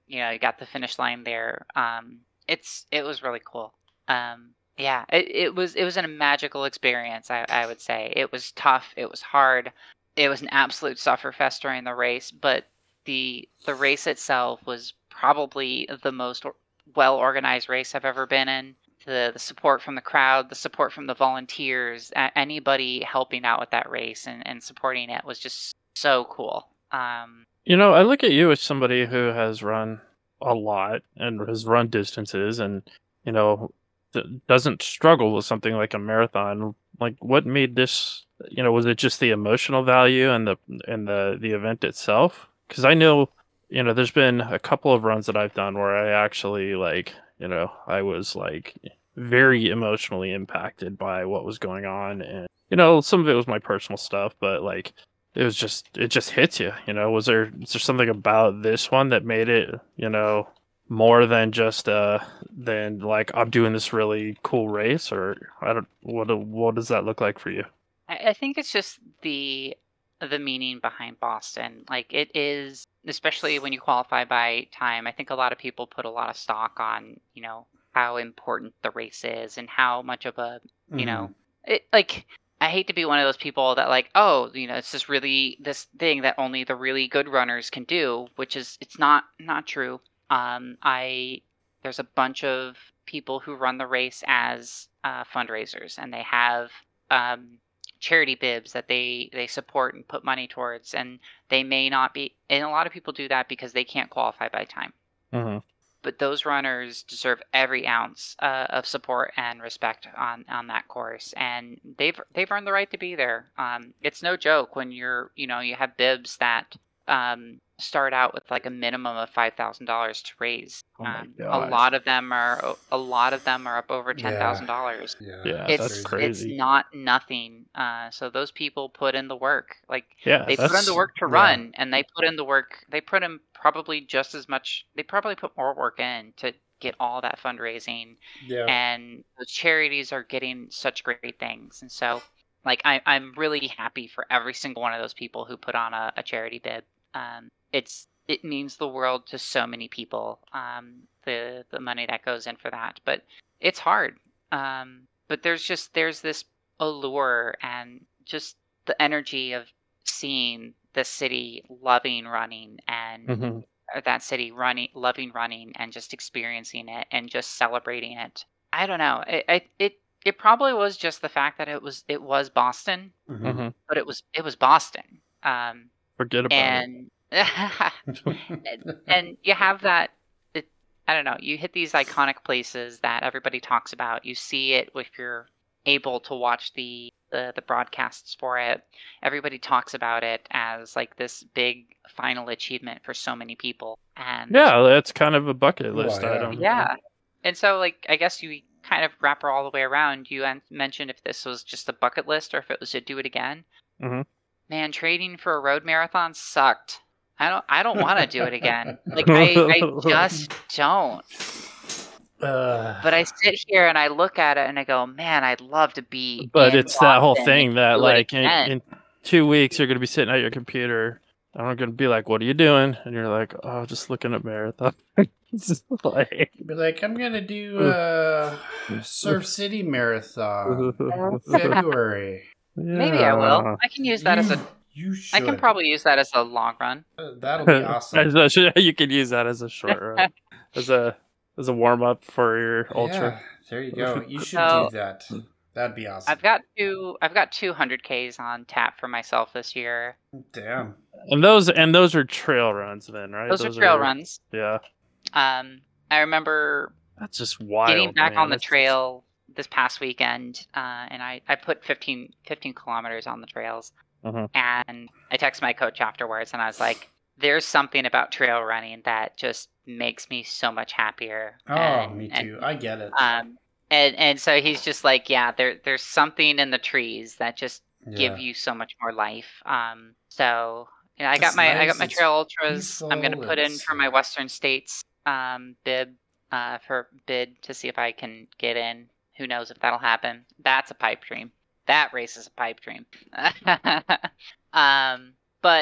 you know, you got the finish line there. Um, it's it was really cool. Um, yeah, it, it was it was a magical experience. I, I would say it was tough. It was hard. It was an absolute sufferfest during the race, but the the race itself was probably the most well organized race I've ever been in. The the support from the crowd, the support from the volunteers, a- anybody helping out with that race and, and supporting it was just so cool. Um, You know, I look at you as somebody who has run a lot and has run distances and, you know, th- doesn't struggle with something like a marathon. Like, what made this, you know, was it just the emotional value and the and the, the event itself? Because I know, you know, there's been a couple of runs that I've done where I actually, like, you know, I was, like, very emotionally impacted by what was going on. And, you know, some of it was my personal stuff, but, like, it was just, it just hits you, you know. Was there, is there something about this one that made it, you know, more than just, uh, than like, I'm doing this really cool race, or I don't, what, do- what does that look like for you? I, I think it's just the the meaning behind Boston. Like it is, especially when you qualify by time. I think a lot of people put a lot of stock on, you know, how important the race is and how much of a, you know, it like. I hate to be one of those people that like, oh, you know, it's just really this thing that only the really good runners can do, which is it's not not true. Um, I there's a bunch of people who run the race as uh, fundraisers, and they have um, charity bibs that they they support and put money towards, and they may not be, and a lot of people do that because they can't qualify by time. Mm-hmm. But those runners deserve every ounce uh, of support and respect on, on that course, and they've they've earned the right to be there. Um, it's no joke when you're you know you have bibs that um, start out with like a minimum of five thousand dollars to raise. Oh my Um, a gosh. lot of them are a lot of them are up over ten thousand dollars. Yeah, Yeah, It's that's crazy. it's not nothing. Uh, so those people put in the work. Like Yeah, they put in that's, the work to yeah. run, and they put in the work. They put in probably just as much. They probably put more work in to get all that fundraising, Yeah. and those charities are getting such great things. And so, like, I, I'm really happy for every single one of those people who put on a, a charity bib. Um, it's it means the world to so many people. Um, the the money that goes in for that, but it's hard. Um, but there's just there's this allure and just the energy of seeing the city loving running and mm-hmm. or that city running loving running and just experiencing it and just celebrating it. I don't know. It it it, it probably was just the fact that it was it was Boston, Mhm. Mm-hmm. but it was it was Boston. Um, Forget about and and, and you have that it, I don't know, you hit these iconic places that everybody talks about. You see it if you're able to watch the, the the broadcasts for it. Everybody talks about it as like this big final achievement for so many people. And it. Yeah, that's kind of a bucket Well, list yeah. item. yeah. And so like I guess you kind of wrap her all the way around. You an- mentioned if this was just a bucket list or if it was to do it again. Mhm. Man, training for a road marathon sucked. I don't. I don't want to do it again. Like I, I just don't. Uh, But I sit here and I look at it and I go, man, I'd love to be. But in it's that whole Boston thing and that, do it like, in, again. in two weeks, you're going to be sitting at your computer, and I'm going to be like, what are you doing? And you're like, oh, just looking at marathon. It's just like... be like, I'm gonna do uh, Surf City Marathon February. Maybe I will. Yeah. I can use that as a. You, you I should. can probably use that as a long run. Uh, that'll be awesome. As a- you could use that as a short run, as a as a warm up for your ultra. Yeah, there you go. You should So- do that. That'd be awesome. I've got two. I've got two hundred Ks on tap for myself this year. Damn. And those and those are trail runs, then, right? Those, are trail runs. Yeah, Um, I remember that's just wild. getting back man. on the That's- trail this past weekend, uh, and I, I put fifteen, fifteen kilometers on the trails. Mhm. And I texted my coach afterwards, and I was like, "There's something about trail running that just makes me so much happier." Oh, and, me and, too. I get it. um, and and so he's just like, "Yeah, there there's something in the trees that just give Yeah. you so much more life." Um, so you know, I It's got my I nice, got my it's trail ultras. I'm gonna peaceful, put in it's- for my Western States um bib uh for bid to see if I can get in. Who knows if that'll happen? That's a pipe dream. That race is a pipe dream. um, but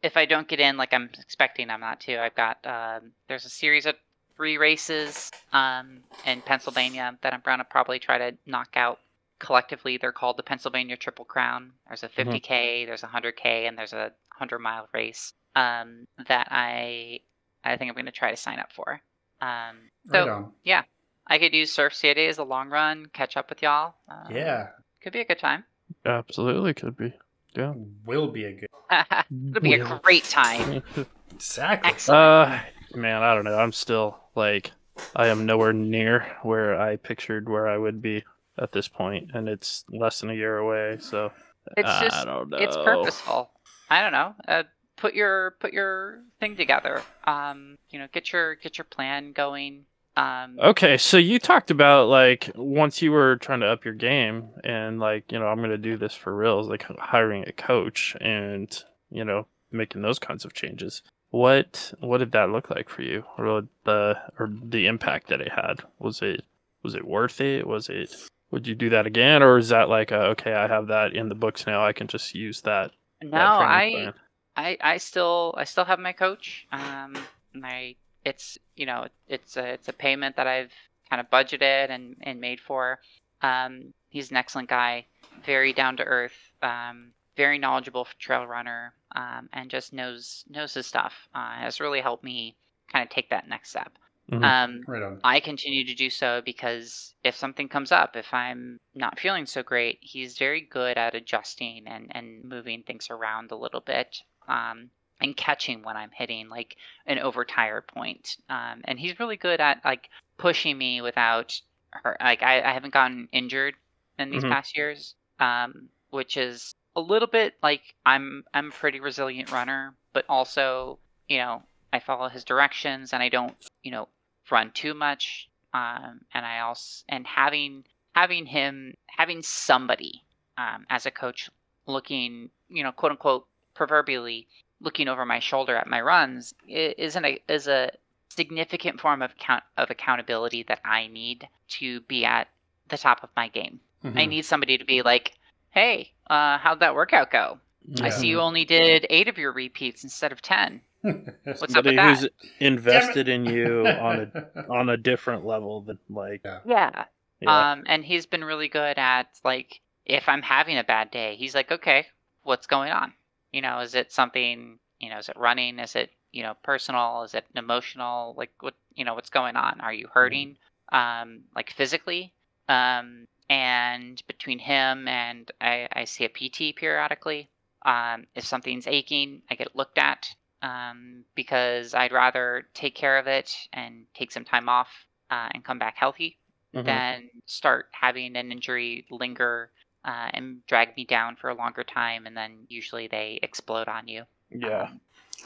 if I don't get in like I'm expecting, I'm not to. I've got um, there's a series of three races um, in Pennsylvania that I'm gonna probably try to knock out collectively. They're called the Pennsylvania Triple Crown. There's a fifty K, mm-hmm. there's a one hundred K, and there's a one hundred mile race um, that I I think I'm gonna try to sign up for. Um, so right on. Yeah, I could use Surf City as a long run, catch up with y'all. Um, yeah, could be a good time. Absolutely, could be. Yeah, will be a good. It'll be a great time. Exactly. Excellent. Uh, man, I don't know. I'm still like, I am nowhere near where I pictured where I would be at this point, and it's less than a year away. So it's just, I don't know. It's purposeful. I don't know. Uh, put your put your thing together. Um, you know, get your get your plan going. Um, okay, so you talked about like once you were trying to up your game and like, you know, I'm going to do this for reals, like hiring a coach and, you know, making those kinds of changes. What what did that look like for you? Or the or the impact that it had? Was it was it worth it? Was it would you do that again, or is that like a, okay, I have that in the books now, I can just use that? No, that I plan? I I still I still have my coach. Um my It's you know it's a it's a payment that I've kind of budgeted and, and made for. Um, he's an excellent guy, very down to earth, um, very knowledgeable trail runner, um, and just knows knows his stuff. Uh, has really helped me kind of take that next step. Mm-hmm. Um, right on. I continue to do so because if something comes up, if I'm not feeling so great, he's very good at adjusting and, and moving things around a little bit. Um, and catching when I'm hitting like an overtired point. Um, and he's really good at like pushing me without hurt. Like I, I haven't gotten injured in these mm-hmm. past years, um, which is a little bit like I'm, I'm a pretty resilient runner, but also, you know, I follow his directions and I don't, you know, run too much. Um, and I also, and having, having him, having somebody, um, as a coach looking, you know, quote unquote, proverbially, looking over my shoulder at my runs isn't a is a significant form of account of accountability that I need to be at the top of my game. Mm-hmm. I need somebody to be like, "Hey, uh, how'd that workout go? Yeah. I see you only did eight of your repeats instead of ten. What's somebody up with who's that?" invested in you on a on a different level than like yeah. yeah. yeah. Um, and he's been really good at like if I'm having a bad day, he's like, "Okay, what's going on? You know, is it something, you know, is it running? Is it, you know, personal? Is it emotional? Like, what, you know, what's going on? Are you hurting, um, like physically?" Um, and between him and I, I see a P T periodically. Um, if something's aching, I get looked at, um, because I'd rather take care of it and take some time off, uh, and come back healthy mm-hmm. than start having an injury linger Uh, and drag me down for a longer time, and then usually they explode on you. Yeah. Um,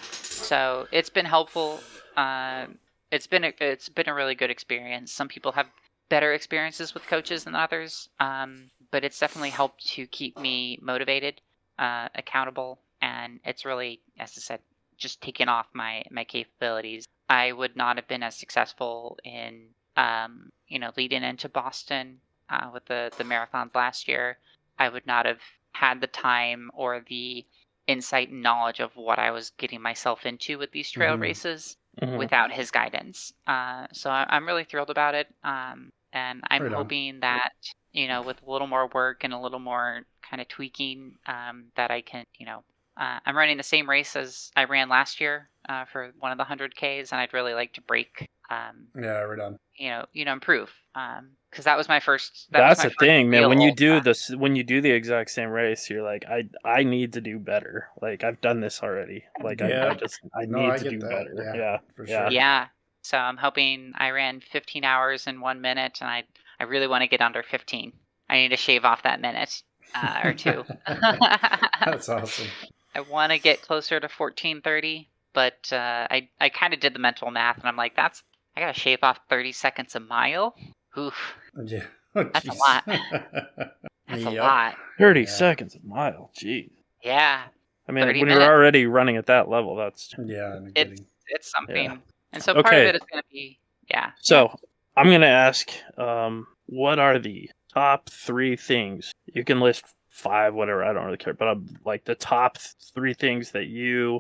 so it's been helpful. Uh, it's been a, it's been a really good experience. Some people have better experiences with coaches than others, um, but it's definitely helped to keep me motivated, uh, accountable, and it's really, as I said, just taken off my my capabilities. I would not have been as successful in, um, you know, leading into Boston. Uh, with the, the marathons last year, I would not have had the time or the insight and knowledge of what I was getting myself into with these trail mm-hmm. races mm-hmm. without his guidance. Uh, so I, I'm really thrilled about it. Um, and I'm right hoping on. that, you know, with a little more work and a little more kind of tweaking, um, that I can, you know, uh, I'm running the same race as I ran last year uh, for one of the one hundred Ks, and I'd really like to break. Um, yeah, right on. You know, you know, improve. Um, because that was my first. That That's was my the first thing, man. When you do uh, this, when you do the exact same race, you're like, I, I need to do better. Like I've done this already. Like yeah. I, I just, I no, need I to do that. better. Yeah, yeah, for yeah. sure. Yeah. So I'm hoping I ran fifteen hours in one minute, and I, I really want to get under fifteen. I need to shave off that minute uh, or two. That's awesome. I want to get closer to fourteen thirty, but uh, I, I kind of did the mental math, and I'm like, that's. I gotta shave off thirty seconds a mile? Oof. Yeah. Oh, that's a lot. That's yep. a lot. thirty yeah. seconds a mile, geez. Yeah. I mean, when minutes. you're already running at that level, that's... Yeah, no it's, it's something. Yeah. And so part okay. of it is going to be, yeah. So, yeah. I'm going to ask, um, what are the top three things? You can list five, whatever, I don't really care, but I'm, like the top three things that you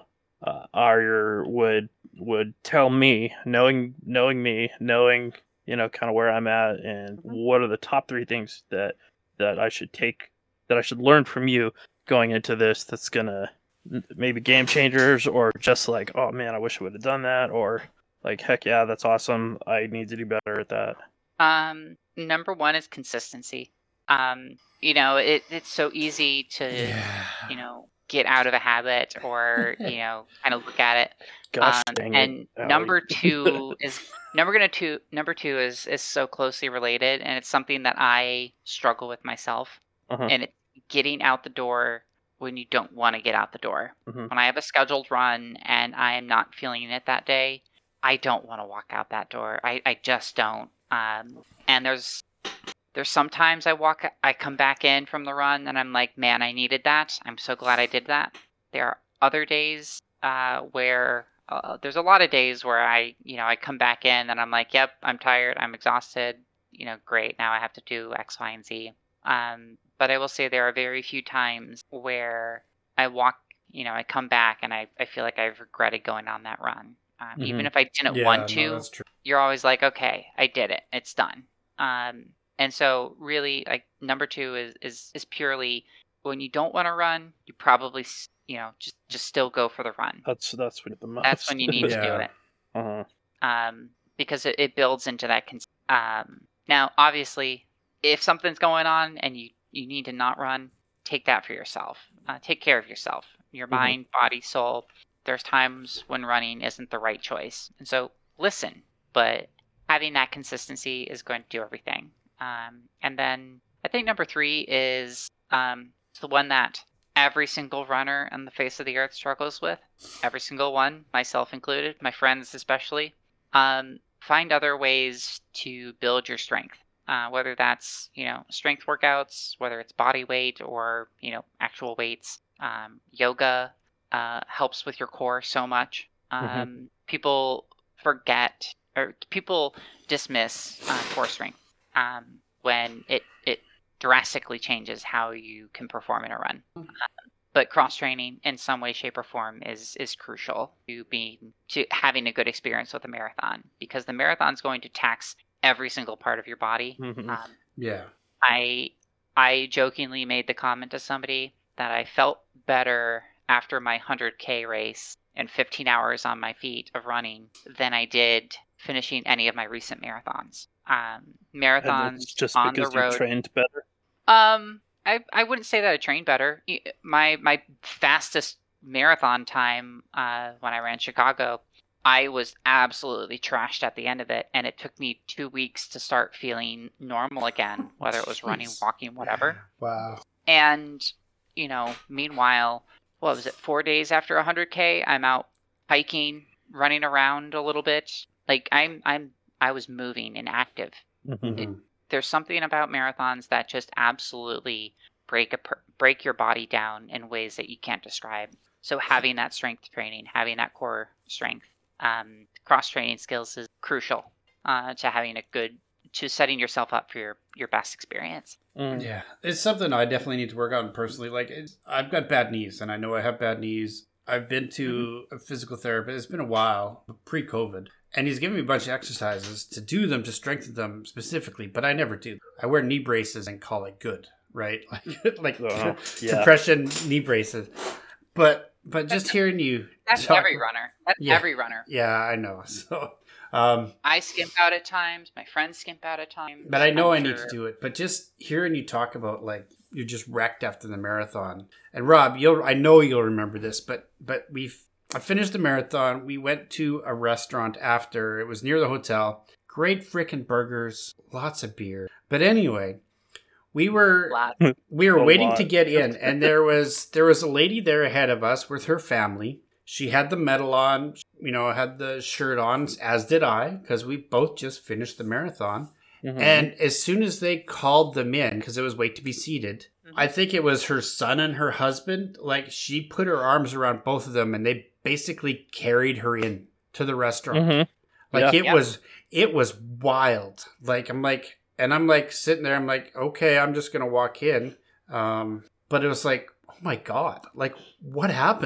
uh, are your would would tell me, knowing knowing me, knowing you know kind of where I'm at, and Mm-hmm. what are the top three things that that I should take, that I should learn from you going into this, that's gonna maybe game changers, or just like, oh man, I wish I would have done that, or like, heck yeah, that's awesome, I need to do better at that. Um, number one is consistency. Um, you know, it it's so easy to Yeah. you know get out of a habit, or you know kind of look at it. Gosh Um, dang it, and Allie. number two is number gonna two number two is is so closely related, and it's something that I struggle with myself, Uh-huh. and it's getting out the door when you don't want to get out the door. Mhm. When I have a scheduled run and I am not feeling it that day, I don't want to walk out that door. I, I just don't. Um, and there's there's sometimes I walk I come back in from the run and I'm like, man, I needed that. I'm so glad I did that. There are other days uh, where uh, there's a lot of days where I you know I come back in and I'm like, yep, I'm tired, I'm exhausted. You know, great. Now I have to do X, Y, and Z. Um, but I will say there are very few times where I walk, you know, I come back and I, I feel like I've regretted going on that run. Um, Mhm. Even if I didn't Yeah, want no, to, that's true. you're always like, okay, I did it. It's done. Um, and so really, like, number two is, is, is purely when you don't want to run, you probably, s- you know, just, just still go for the run. That's that's what the most. That's when you need to do Yeah. it. Uh-huh. Um, because it, it builds into that. Cons- um, now, obviously, if something's going on and you, you need to not run, take that for yourself. Uh, take care of yourself, your Mhm. mind, body, soul. There's times when running isn't the right choice. And so listen, but having that consistency is going to do everything. Um, and then I think number three is um, it's the one that every single runner on the face of the earth struggles with. Every single one, myself included, my friends especially. Um, find other ways to build your strength. Uh, whether that's, you know, strength workouts, whether it's body weight or, you know, actual weights. Um, yoga uh, helps with your core so much. Um, Mhm. People forget, or people dismiss uh, core strength um, when it, it drastically changes how you can perform in a run. Um, but cross training in some way, shape, or form is is crucial to being to having a good experience with a marathon, because the marathon is going to tax every single part of your body. Mhm. Um, Yeah. I I jokingly made the comment to somebody that I felt better after my one hundred K race and fifteen hours on my feet of running than I did finishing any of my recent marathons. Um, And marathons that's just on because the you road. trained better. Um, I I wouldn't say that I trained better. Y- My my fastest marathon time uh, when I ran Chicago, I was absolutely trashed at the end of it, and it took me two weeks to start feeling normal again, whether it was running, Jeez. walking, whatever. Wow. And you know, meanwhile, what was it? Four days after one hundred K, I'm out hiking, running around a little bit. Like I'm I'm I was moving and active. Mhm. Mhm. There's something about marathons that just absolutely break a per- break your body down in ways that you can't describe. So having that strength training, having that core strength, um, cross training skills is crucial uh, to having a good to setting yourself up for your your best experience. Mm. Yeah, it's something I definitely need to work on personally. Like, it's, I've got bad knees, and I know I have bad knees. I've been to a physical therapist. It's been a while, pre-COVID, and he's given me a bunch of exercises to do them to strengthen them specifically, but I never do. I wear knee braces and call it good, right? Like, like Oh, yeah. compression knee braces. But but just hearing you That's talk- every runner. That's Yeah. every runner. Yeah, I know. So, um, I skimp out at times. My friends skimp out at times. But I know I'm I need sure- to do it. But just hearing you talk about like you're just wrecked after the marathon. And Rob, you'll I know you'll remember this, but but we've I finished the marathon. We went to a restaurant after. It was near the hotel. Great frickin' burgers, lots of beer. But anyway, we were Lot. we were A waiting lot. to get in, and there was there was a lady there ahead of us with her family. She had the medal on, you know, had the shirt on, as did I, because we both just finished the marathon. Mhm. And as soon as they called them in, because it was wait to be seated, Mhm. I think it was her son and her husband. Like, she put her arms around both of them, and they basically carried her in to the restaurant. Mhm. Like, Yeah. it Yeah. was it was wild. Like, I'm like, and I'm like sitting there. I'm like, okay, I'm just gonna walk in. Um, but it was like, oh my god, like, what happened?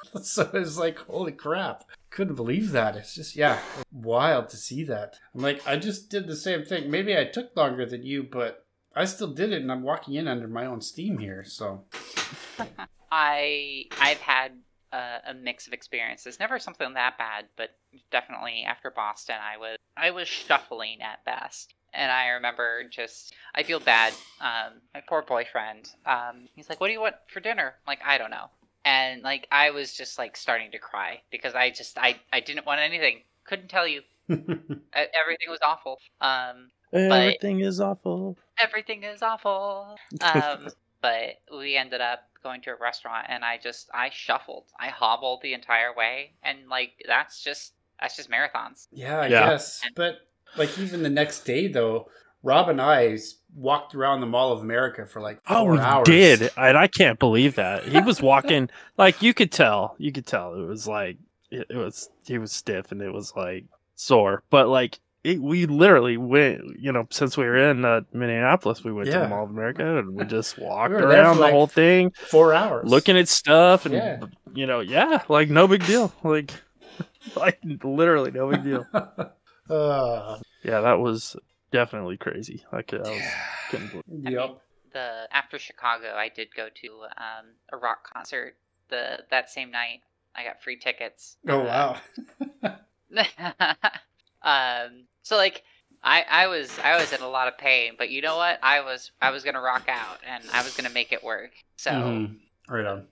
So it was like, holy crap. Couldn't believe that. It's just, yeah, wild to see that. I'm like, I just did the same thing. Maybe I took longer than you, but I still did it, and I'm walking in under my own steam here, so. I, I've had a, a mix of experiences. Never something that bad, but definitely after Boston, I was, I was shuffling at best. And I remember just, I feel bad. Um, my poor boyfriend, um, he's like, what do you want for dinner? I'm like, I don't know. And like, I was just like starting to cry because I just, I, I didn't want anything. Couldn't tell you. E- Everything was awful. Um, Everything is awful. everything is awful. Um, but we ended up going to a restaurant and I just, I shuffled. I hobbled the entire way. And like, that's just, that's just marathons. Yeah, I Yeah. guess. But like even the next day, though, Rob and I walked around the Mall of America for like Oh, four we hours. did, and I can't believe that he was walking like you could tell. You could tell it was like it, it was he was stiff and it was like sore, but like it, we literally went. You know, since we were in uh, Minneapolis, we went to Yeah. the Mall of America and we just walked were there around for, the like, whole thing, Four hours. looking at stuff, and Yeah. you know, yeah, like no big deal, like like literally no big deal. uh, Yeah, that was definitely crazy. Like I was couldn't believe. I yep. mean, the after Chicago, I did go to um, a rock concert the that same night. I got free tickets. Oh, Uh, wow. um, so like I I was I was in a lot of pain, but you know what? I was I was gonna rock out and I was gonna make it work. So Mhm. Right on.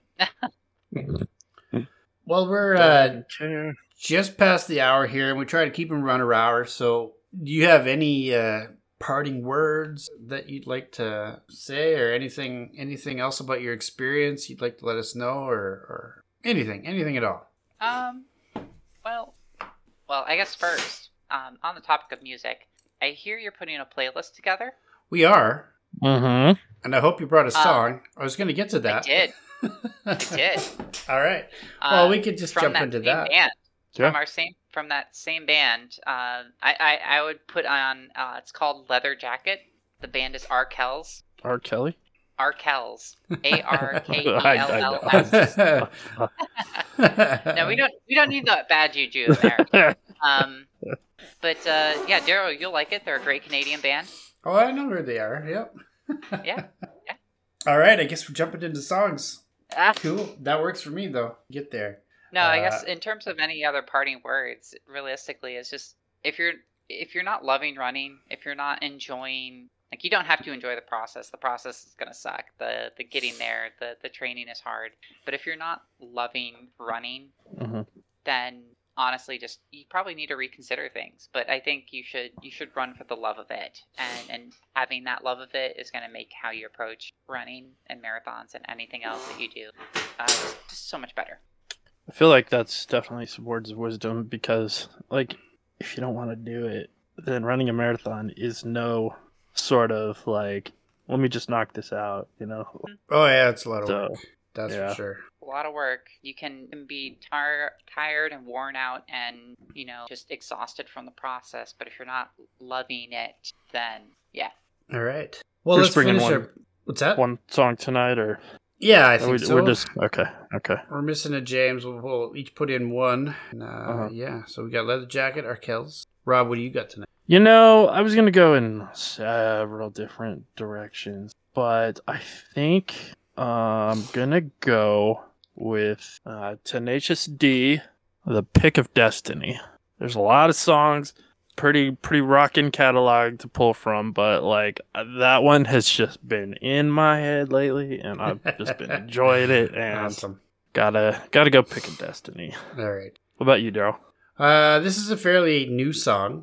Well, we're uh, Okay. just past the hour here, and we try to keep them around an hour. So, do you have any uh, parting words that you'd like to say, or anything, anything else about your experience you'd like to let us know, or, or anything, anything at all? um, well, well, I guess first um, on the topic of music, I hear you're putting a playlist together. We are, Mm-hmm. and I hope you brought a Um, song. I was going to get to that. I did. I did. All right. Well, Um, we could just from jump that into same that. Band, Yeah. From our same, from that same band, uh, I, I, I would put on. Uh, it's called Leather Jacket. The band is Arkells. R. Kelly. Arkells. A R K E I- L I L know. S. No, we don't. We don't need that bad juju in there. Um, but uh, yeah, Daryl, you'll like it. They're a great Canadian band. Oh, I know where they are. Yep. Yeah. All right. I guess we're jumping into songs. Ah, Cool. That works for me, though. Get there. no, I Uh, guess in terms of any other parting words, realistically, it's just if you're if you're not loving running, if you're not enjoying, like you don't have to enjoy the process. The process is gonna suck. The the getting there, the the training is hard. But if you're not loving running, Mhm. then honestly, just you probably need to reconsider things. But I think you should you should run for the love of it, and and having that love of it is gonna make how you approach running and marathons and anything else that you do uh, just, just so much better. I feel like that's definitely some words of wisdom because, like, if you don't want to do it, then running a marathon is no sort of like, let me just knock this out, you know? Oh, yeah. It's a lot of So, work. That's yeah. for sure. A lot of work. You can be tar- tired and worn out and, you know, just exhausted from the process. But if you're not loving it, then yeah. All right. Well, We're let's springing finish one- our... What's that? one song tonight, or Yeah, I are think we, so. we're just okay, okay. We're missing a James. We'll, we'll each put in one. And, uh, Uh-huh. Yeah, so we got Leather Jacket, Arkells. Rob, what do you got tonight? You know, I was gonna go in several different directions, but I think uh, I'm gonna go with uh, Tenacious D, The Pick of Destiny. There's a lot of songs, pretty pretty rockin' catalog to pull from, but like that one has just been in my head lately, and I've just been enjoying it, and Awesome. gotta gotta go Pick of Destiny. All right. What about you, Daryl? Uh, this is a fairly new song.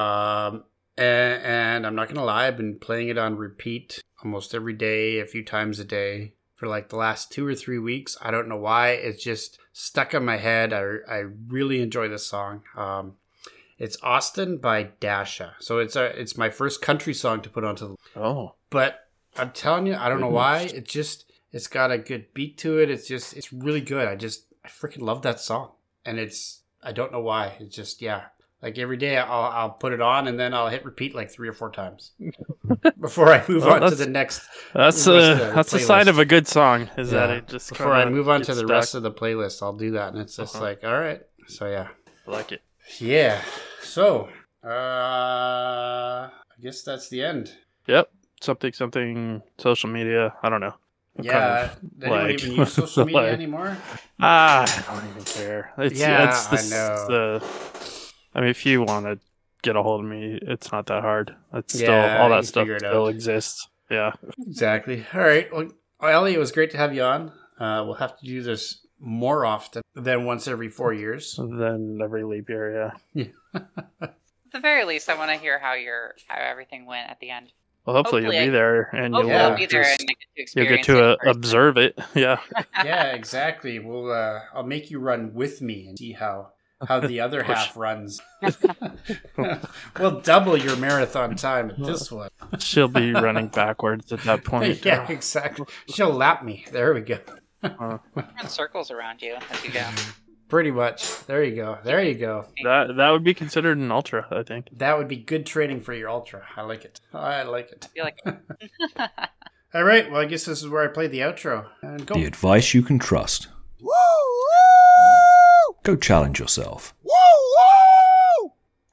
Um, and, and I'm not going to lie, I've been playing it on repeat almost every day, a few times a day for like the last two or three weeks. I don't know why. It's just stuck in my head. I, I really enjoy this song. Um, it's Austin by Dasha. So it's a, it's my first country song to put onto the, Oh, but I'm telling you, I don't know why. It just, it's got a good beat to it. It's just, it's really good. I just, I freaking love that song. And it's, I don't know why. It's just, yeah. Like every day, I'll I'll put it on and then I'll hit repeat like three or four times before I move Well, on to that's- the next. That's the rest a of the that's a sign playlist. of a good song. Is that Yeah. it just Before I kinda move on to gets the stuck. rest of the playlist, I'll do that, and it's just Uh-huh. like, all right. So yeah, I like it. yeah. So uh, I guess that's the end. Yep. Something something social media. I don't know. What Yeah. kind of, Does anyone like- even use social media like- anymore? Ah, I don't even care. It's, Yeah, it's the, I know. the. I mean, if you want to get a hold of me, it's not that hard. It's still Yeah, all you that can stuff figure it still out. exists. Yeah. Exactly. All right. Well, Ellie, it was great to have you on. Uh, we'll have to do this more often than once every four years. Then every leap year, yeah. At the very least, I want to hear how your how everything went at the end. Well, hopefully, Hopefully you'll be I- there and Hopefully, you'll Yeah, I'll be there just- and I get to you'll experience get to it uh, in person. observe it. Yeah. Yeah, exactly. We'll uh, I'll make you run with me and see how how the other Push. half runs. We'll double your marathon time at this one. She'll be running backwards at that point. Yeah, exactly. She'll lap me. There we go. Uh, Run circles around you as you go. Pretty much. There you go. There you go. that that would be considered an ultra, I think. That would be good training for your ultra. I like it. I like it. I feel like All right. Well, I guess this is where I play the outro. And go. The advice you can trust. Go challenge yourself. Woo woo!